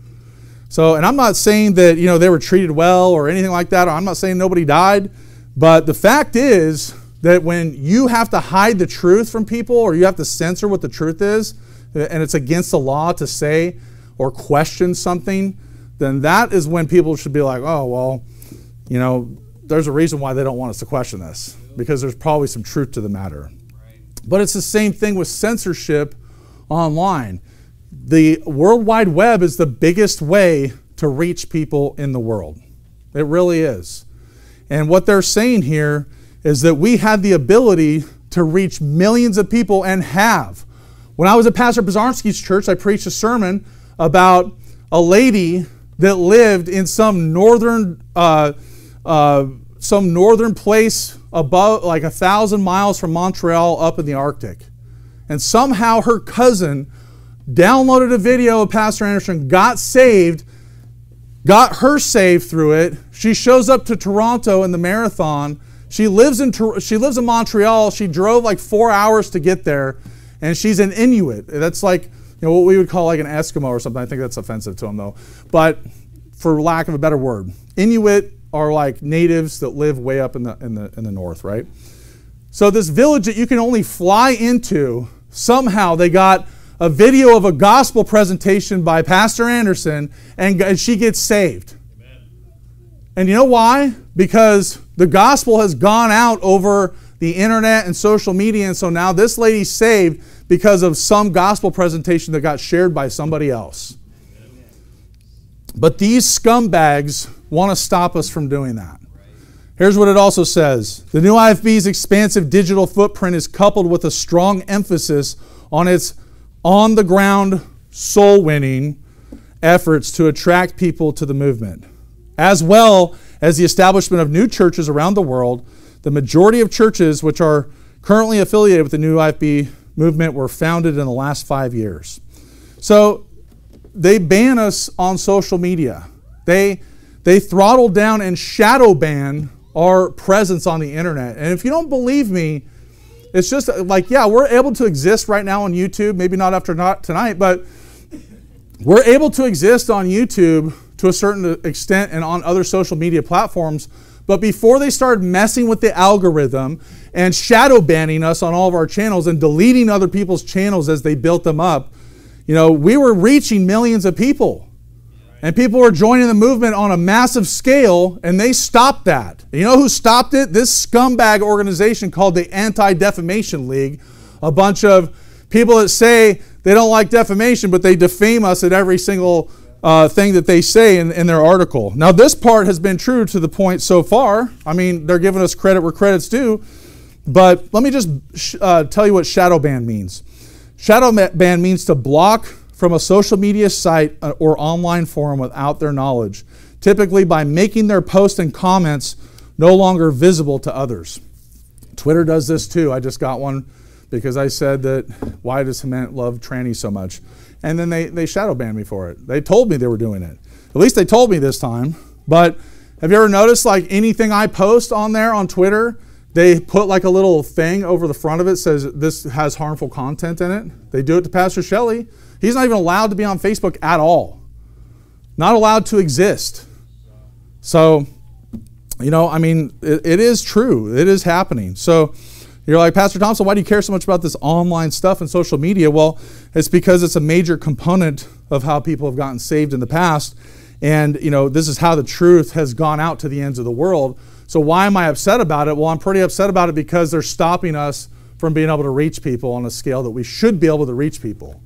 So, and I'm not saying that, they were treated well or anything like that. I'm not saying nobody died. But the fact is that when you have to hide the truth from people or you have to censor what the truth is, and it's against the law to say or question something, then that is when people should be like, oh, well, there's a reason why they don't want us to question this, because there's probably some truth to the matter. Right. But it's the same thing with censorship online. The World Wide Web is the biggest way to reach people in the world. It really is. And what they're saying here is that we had the ability to reach millions of people and have. When I was at Pastor Bizarnsky's church, I preached a sermon about a lady that lived in some northern place above, like 1,000 miles from Montreal up in the Arctic. And somehow her cousin downloaded a video of Pastor Anderson, got her saved through it. She shows up to Toronto in the marathon. She lives in Montreal. She drove like 4 hours to get there, and she's an Inuit. That's like what we would call like an Eskimo or something. I think that's offensive to them though. But for lack of a better word, Inuit are like natives that live way up in the north, right? So this village that you can only fly into, somehow they got a video of a gospel presentation by Pastor Anderson, and she gets saved. Amen. And you know why? Because the gospel has gone out over the internet and social media, and so now this lady's saved because of some gospel presentation that got shared by somebody else. Amen. But these scumbags want to stop us from doing that. Here's what it also says. The new IFB's expansive digital footprint is coupled with a strong emphasis on its on-the-ground, soul-winning efforts to attract people to the movement. As well as the establishment of new churches around the world, the majority of churches which are currently affiliated with the new IFB movement were founded in the last 5 years. So they ban us on social media. They throttle down and shadow ban our presence on the internet. And if you don't believe me, it's just like, yeah, we're able to exist right now on YouTube, maybe not after tonight, but we're able to exist on YouTube to a certain extent and on other social media platforms. But before they started messing with the algorithm and shadow banning us on all of our channels and deleting other people's channels as they built them up, we were reaching millions of people. And people were joining the movement on a massive scale, and they stopped that. You know who stopped it? This scumbag organization called the Anti-Defamation League. A bunch of people that say they don't like defamation, but they defame us at every single thing that they say in their article. Now, this part has been true to the point so far. I mean, they're giving us credit where credit's due. But let me just tell you what shadow ban means. Shadow ban means to block from a social media site or online forum without their knowledge, typically by making their posts and comments no longer visible to others. Twitter does this too. I just got one because I said that, why does Cement love trannies so much? And then they shadow banned me for it. They told me they were doing it. At least they told me this time. But have you ever noticed like anything I post on there on Twitter they put like a little thing over the front of it says this has harmful content in it. They do it to Pastor Shelley. He's not even allowed to be on Facebook at all. Not allowed to exist. So, I mean, it is true. It is happening. So you're like, Pastor Thompson, why do you care so much about this online stuff and social media? Well, it's because it's a major component of how people have gotten saved in the past. And, this is how the truth has gone out to the ends of the world. So why am I upset about it? Well, I'm pretty upset about it because they're stopping us from being able to reach people on a scale that we should be able to reach people.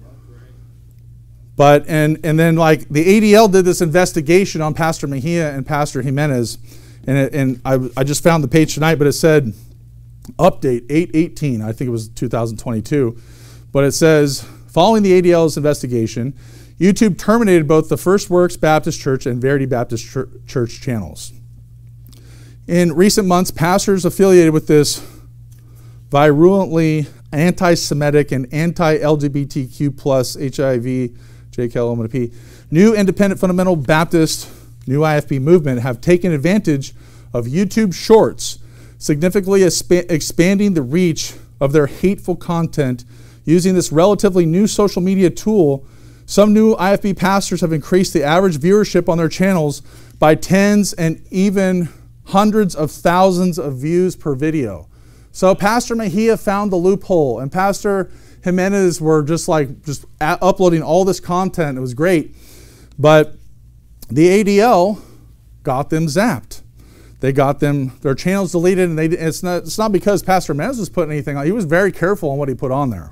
But, and then like the ADL did this investigation on Pastor Mejia and Pastor Jimenez. And I just found the page tonight, but it said, update 8/18, I think it was 2022. But it says, following the ADL's investigation, YouTube terminated both the First Works Baptist Church and Verity Baptist Church channels. In recent months, pastors affiliated with this virulently anti-Semitic and anti-LGBTQ plus HIV, JKLMP, New Independent Fundamental Baptist, New IFB movement have taken advantage of YouTube Shorts, significantly expanding the reach of their hateful content. Using this relatively new social media tool, some new IFB pastors have increased the average viewership on their channels by tens and even hundreds of thousands of views per video. So Pastor Mejia found the loophole, and Pastor Jimenez were just uploading all this content. It was great. But the ADL got them zapped. They got their channels deleted, and it's not because Pastor Jimenez was putting anything on. He was very careful on what he put on there.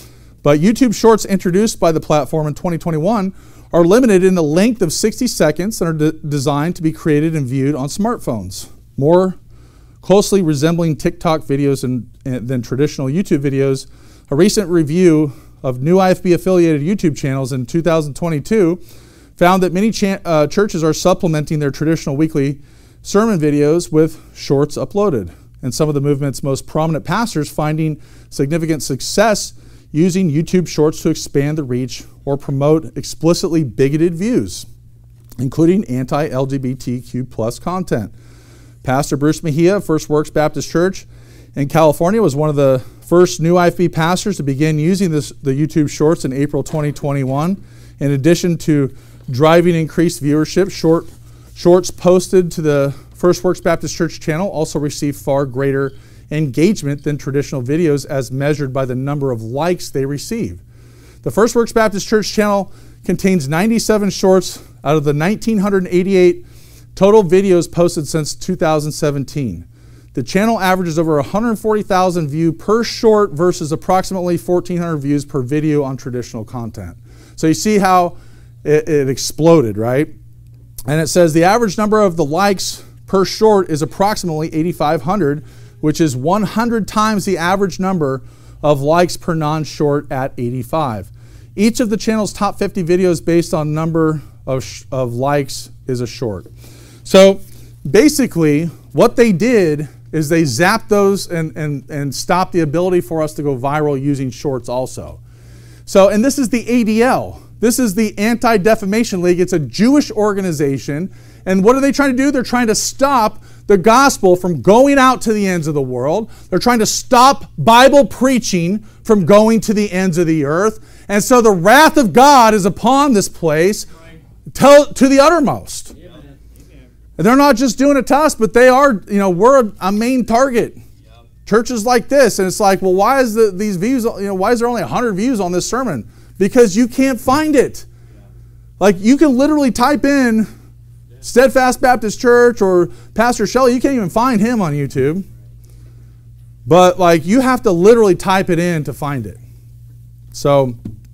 But YouTube Shorts introduced by the platform in 2021 are limited in the length of 60 seconds and are designed to be created and viewed on smartphones, more closely resembling TikTok videos than traditional YouTube videos. A recent review of new IFB-affiliated YouTube channels in 2022 found that many churches are supplementing their traditional weekly sermon videos with shorts uploaded, and some of the movement's most prominent pastors finding significant success using YouTube Shorts to expand the reach or promote explicitly bigoted views, including anti-LGBTQ plus content. Pastor Bruce Mejia of First Works Baptist Church in California was one of the first new IFB pastors to begin using the YouTube Shorts in April 2021. In addition to driving increased viewership, shorts posted to the First Works Baptist Church channel also received far greater engagement than traditional videos as measured by the number of likes they receive. The First Works Baptist Church channel contains 97 shorts out of the 1,988 total videos posted since 2017. The channel averages over 140,000 views per short versus approximately 1,400 views per video on traditional content. So you see how it exploded, right? And it says the average number of the likes per short is approximately 8,500, which is 100 times the average number of likes per non-short at 85. Each of the channel's top 50 videos based on number of likes is a short. So basically what they did is they zapped those and stopped the ability for us to go viral using shorts also. So, and this is the ADL. This is the Anti-Defamation League. It's a Jewish organization. And what are they trying to do? They're trying to stop the gospel from going out to the ends of the world. They're trying to stop Bible preaching from going to the ends of the earth. And so the wrath of God is upon this place to the uttermost. Amen. And they're not just doing it to us, but they are, we're a main target. Yep. Churches like this. And it's like, well, why is these views, why is there only 100 views on this sermon? Because you can't find it. Yeah. Like you can literally type in Steadfast Baptist Church or Pastor Shelley. You can't even find him on YouTube. But like you have to literally type it in to find it. So,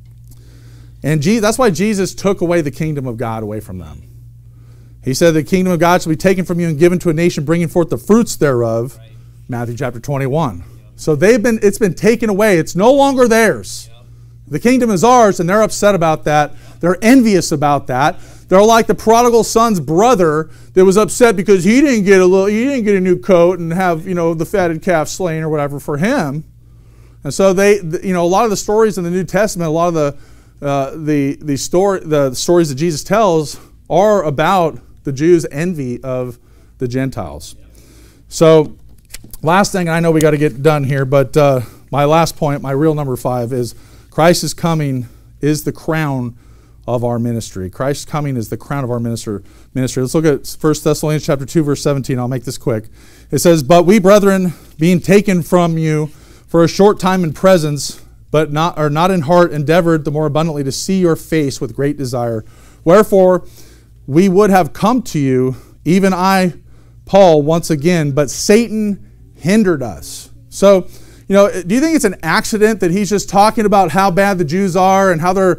and that's why Jesus took away the kingdom of God away from them. He said the kingdom of God shall be taken from you and given to a nation bringing forth the fruits thereof. Right. Matthew chapter 21. Yep. So it's been taken away. It's no longer theirs. Yep. The kingdom is ours, and they're upset about that. Yep. They're envious about that. They're like the prodigal son's brother that was upset because he didn't get a new coat and have, the fatted calf slain or whatever for him. And so a lot of the stories in the New Testament, a lot of the stories that Jesus tells are about the Jews' envy of the Gentiles. So last thing, I know we got to get done here, but my last point, my real number 5, is Christ is coming is the crown of our ministry. Christ's coming is the crown of our ministry. Let's look at 1 Thessalonians chapter 2, verse 17. I'll make this quick. It says, "But we, brethren, being taken from you for a short time in presence, but not in heart, endeavored the more abundantly to see your face with great desire. Wherefore, we would have come to you, even I, Paul, once again, but Satan hindered us." So, do you think it's an accident that he's just talking about how bad the Jews are and how they're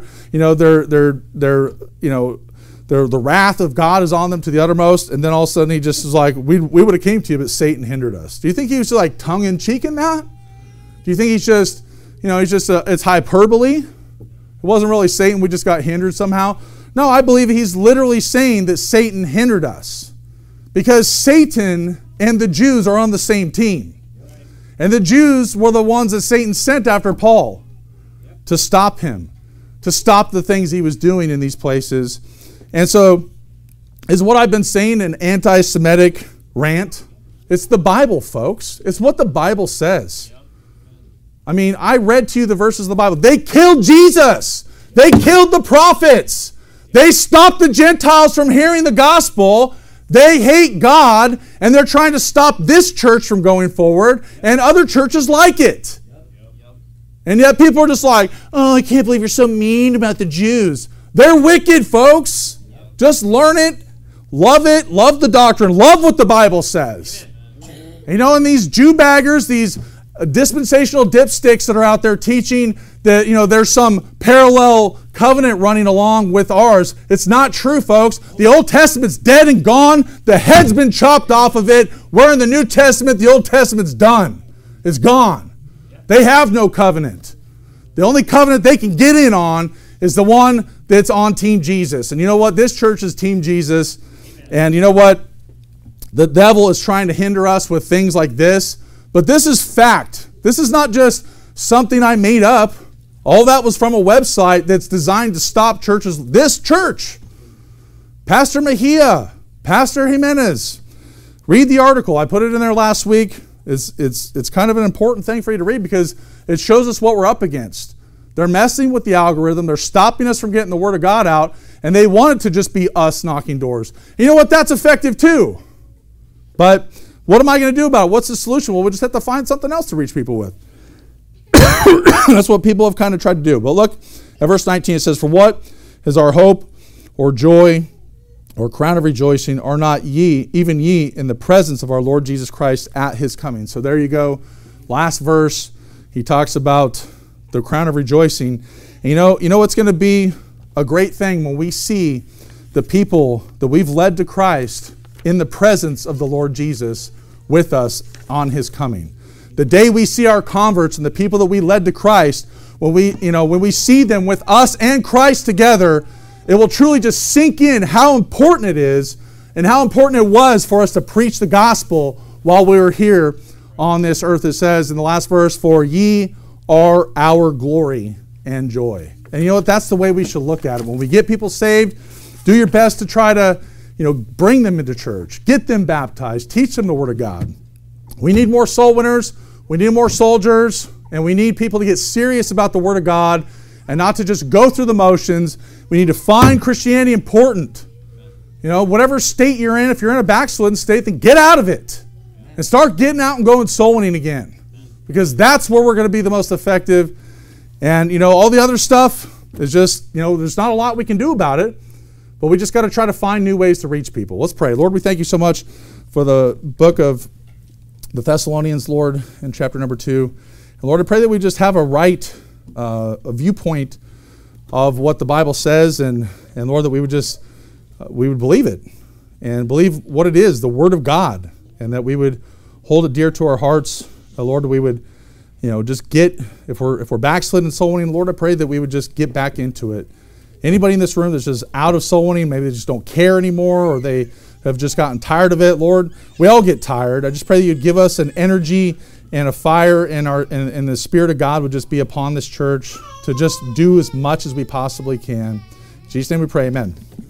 the wrath of God is on them to the uttermost, and then all of a sudden he just is like, we would have came to you, but Satan hindered us? Do you think he was like tongue in cheek in that? Do you think he's just, it's hyperbole? It wasn't really Satan, we just got hindered somehow. No, I believe he's literally saying that Satan hindered us, because Satan and the Jews are on the same team. And the Jews were the ones that Satan sent after Paul to stop him, to stop the things he was doing in these places. And so, is what I've been saying an anti-Semitic rant? It's the Bible, folks. It's what the Bible says. I mean, I read to you the verses of the Bible. They killed Jesus. They killed the prophets. They stopped the Gentiles from hearing the gospel. They hate God, and they're trying to stop this church from going forward and other churches like it. And yet people are just like, "Oh, I can't believe you're so mean about the Jews." They're wicked, folks. Just learn it, love the doctrine, love what the Bible says. And these Jew baggers, these dispensational dipsticks that are out there teaching that there's some parallel covenant running along with ours. It's not true, folks. The Old Testament's dead and gone. The head's been chopped off of it. We're in the New Testament. The Old Testament's done. It's gone. They have no covenant. The only covenant they can get in on is the one that's on Team Jesus. And you know what? This church is Team Jesus. And you know what? The devil is trying to hinder us with things like this. But this is fact. This is not just something I made up. All that was from a website that's designed to stop churches. This church, Pastor Mejia, Pastor Jimenez. Read the article. I put it in there last week. It's kind of an important thing for you to read because it shows us what we're up against. They're messing with the algorithm. They're stopping us from getting the Word of God out, and they want it to just be us knocking doors. You know what? That's effective too. But what am I going to do about it? What's the solution? Well, we'll just have to find something else to reach people with. That's what people have kind of tried to do. But look at verse 19. It says, "For what is our hope or joy or crown of rejoicing? Are not ye, even ye, in the presence of our Lord Jesus Christ at his coming?" So there you go. Last verse, he talks about the crown of rejoicing. And you know what's going to be a great thing when we see the people that we've led to Christ in the presence of the Lord Jesus with us on his coming. The day we see our converts and the people that we led to Christ, when we see them with us and Christ together, it will truly just sink in how important it is and how important it was for us to preach the gospel while we were here on this earth. It says in the last verse, "For ye are our glory and joy." And you know what? That's the way we should look at it. When we get people saved, do your best to try to bring them into church, get them baptized, teach them the Word of God. We need more soul winners, we need more soldiers, and we need people to get serious about the Word of God and not to just go through the motions. We need to find Christianity important. Whatever state you're in, if you're in a backslidden state, then get out of it and start getting out and going soul winning again, because that's where we're going to be the most effective. And all the other stuff is just, there's not a lot we can do about it. But we just got to try to find new ways to reach people. Let's pray. Lord, we thank you so much for the book of the Thessalonians, Lord, in chapter number 2. And Lord, I pray that we just have a right a viewpoint of what the Bible says, and Lord, that we would believe it and believe what it is, the Word of God, and that we would hold it dear to our hearts. Lord, that we would just get, if we're backslidden soul winning, Lord, I pray that we would just get back into it. Anybody in this room that's just out of soul winning, maybe they just don't care anymore, or they have just gotten tired of it. Lord, we all get tired. I just pray that you'd give us an energy and a fire, and the Spirit of God would just be upon this church to just do as much as we possibly can. In Jesus' name we pray, amen.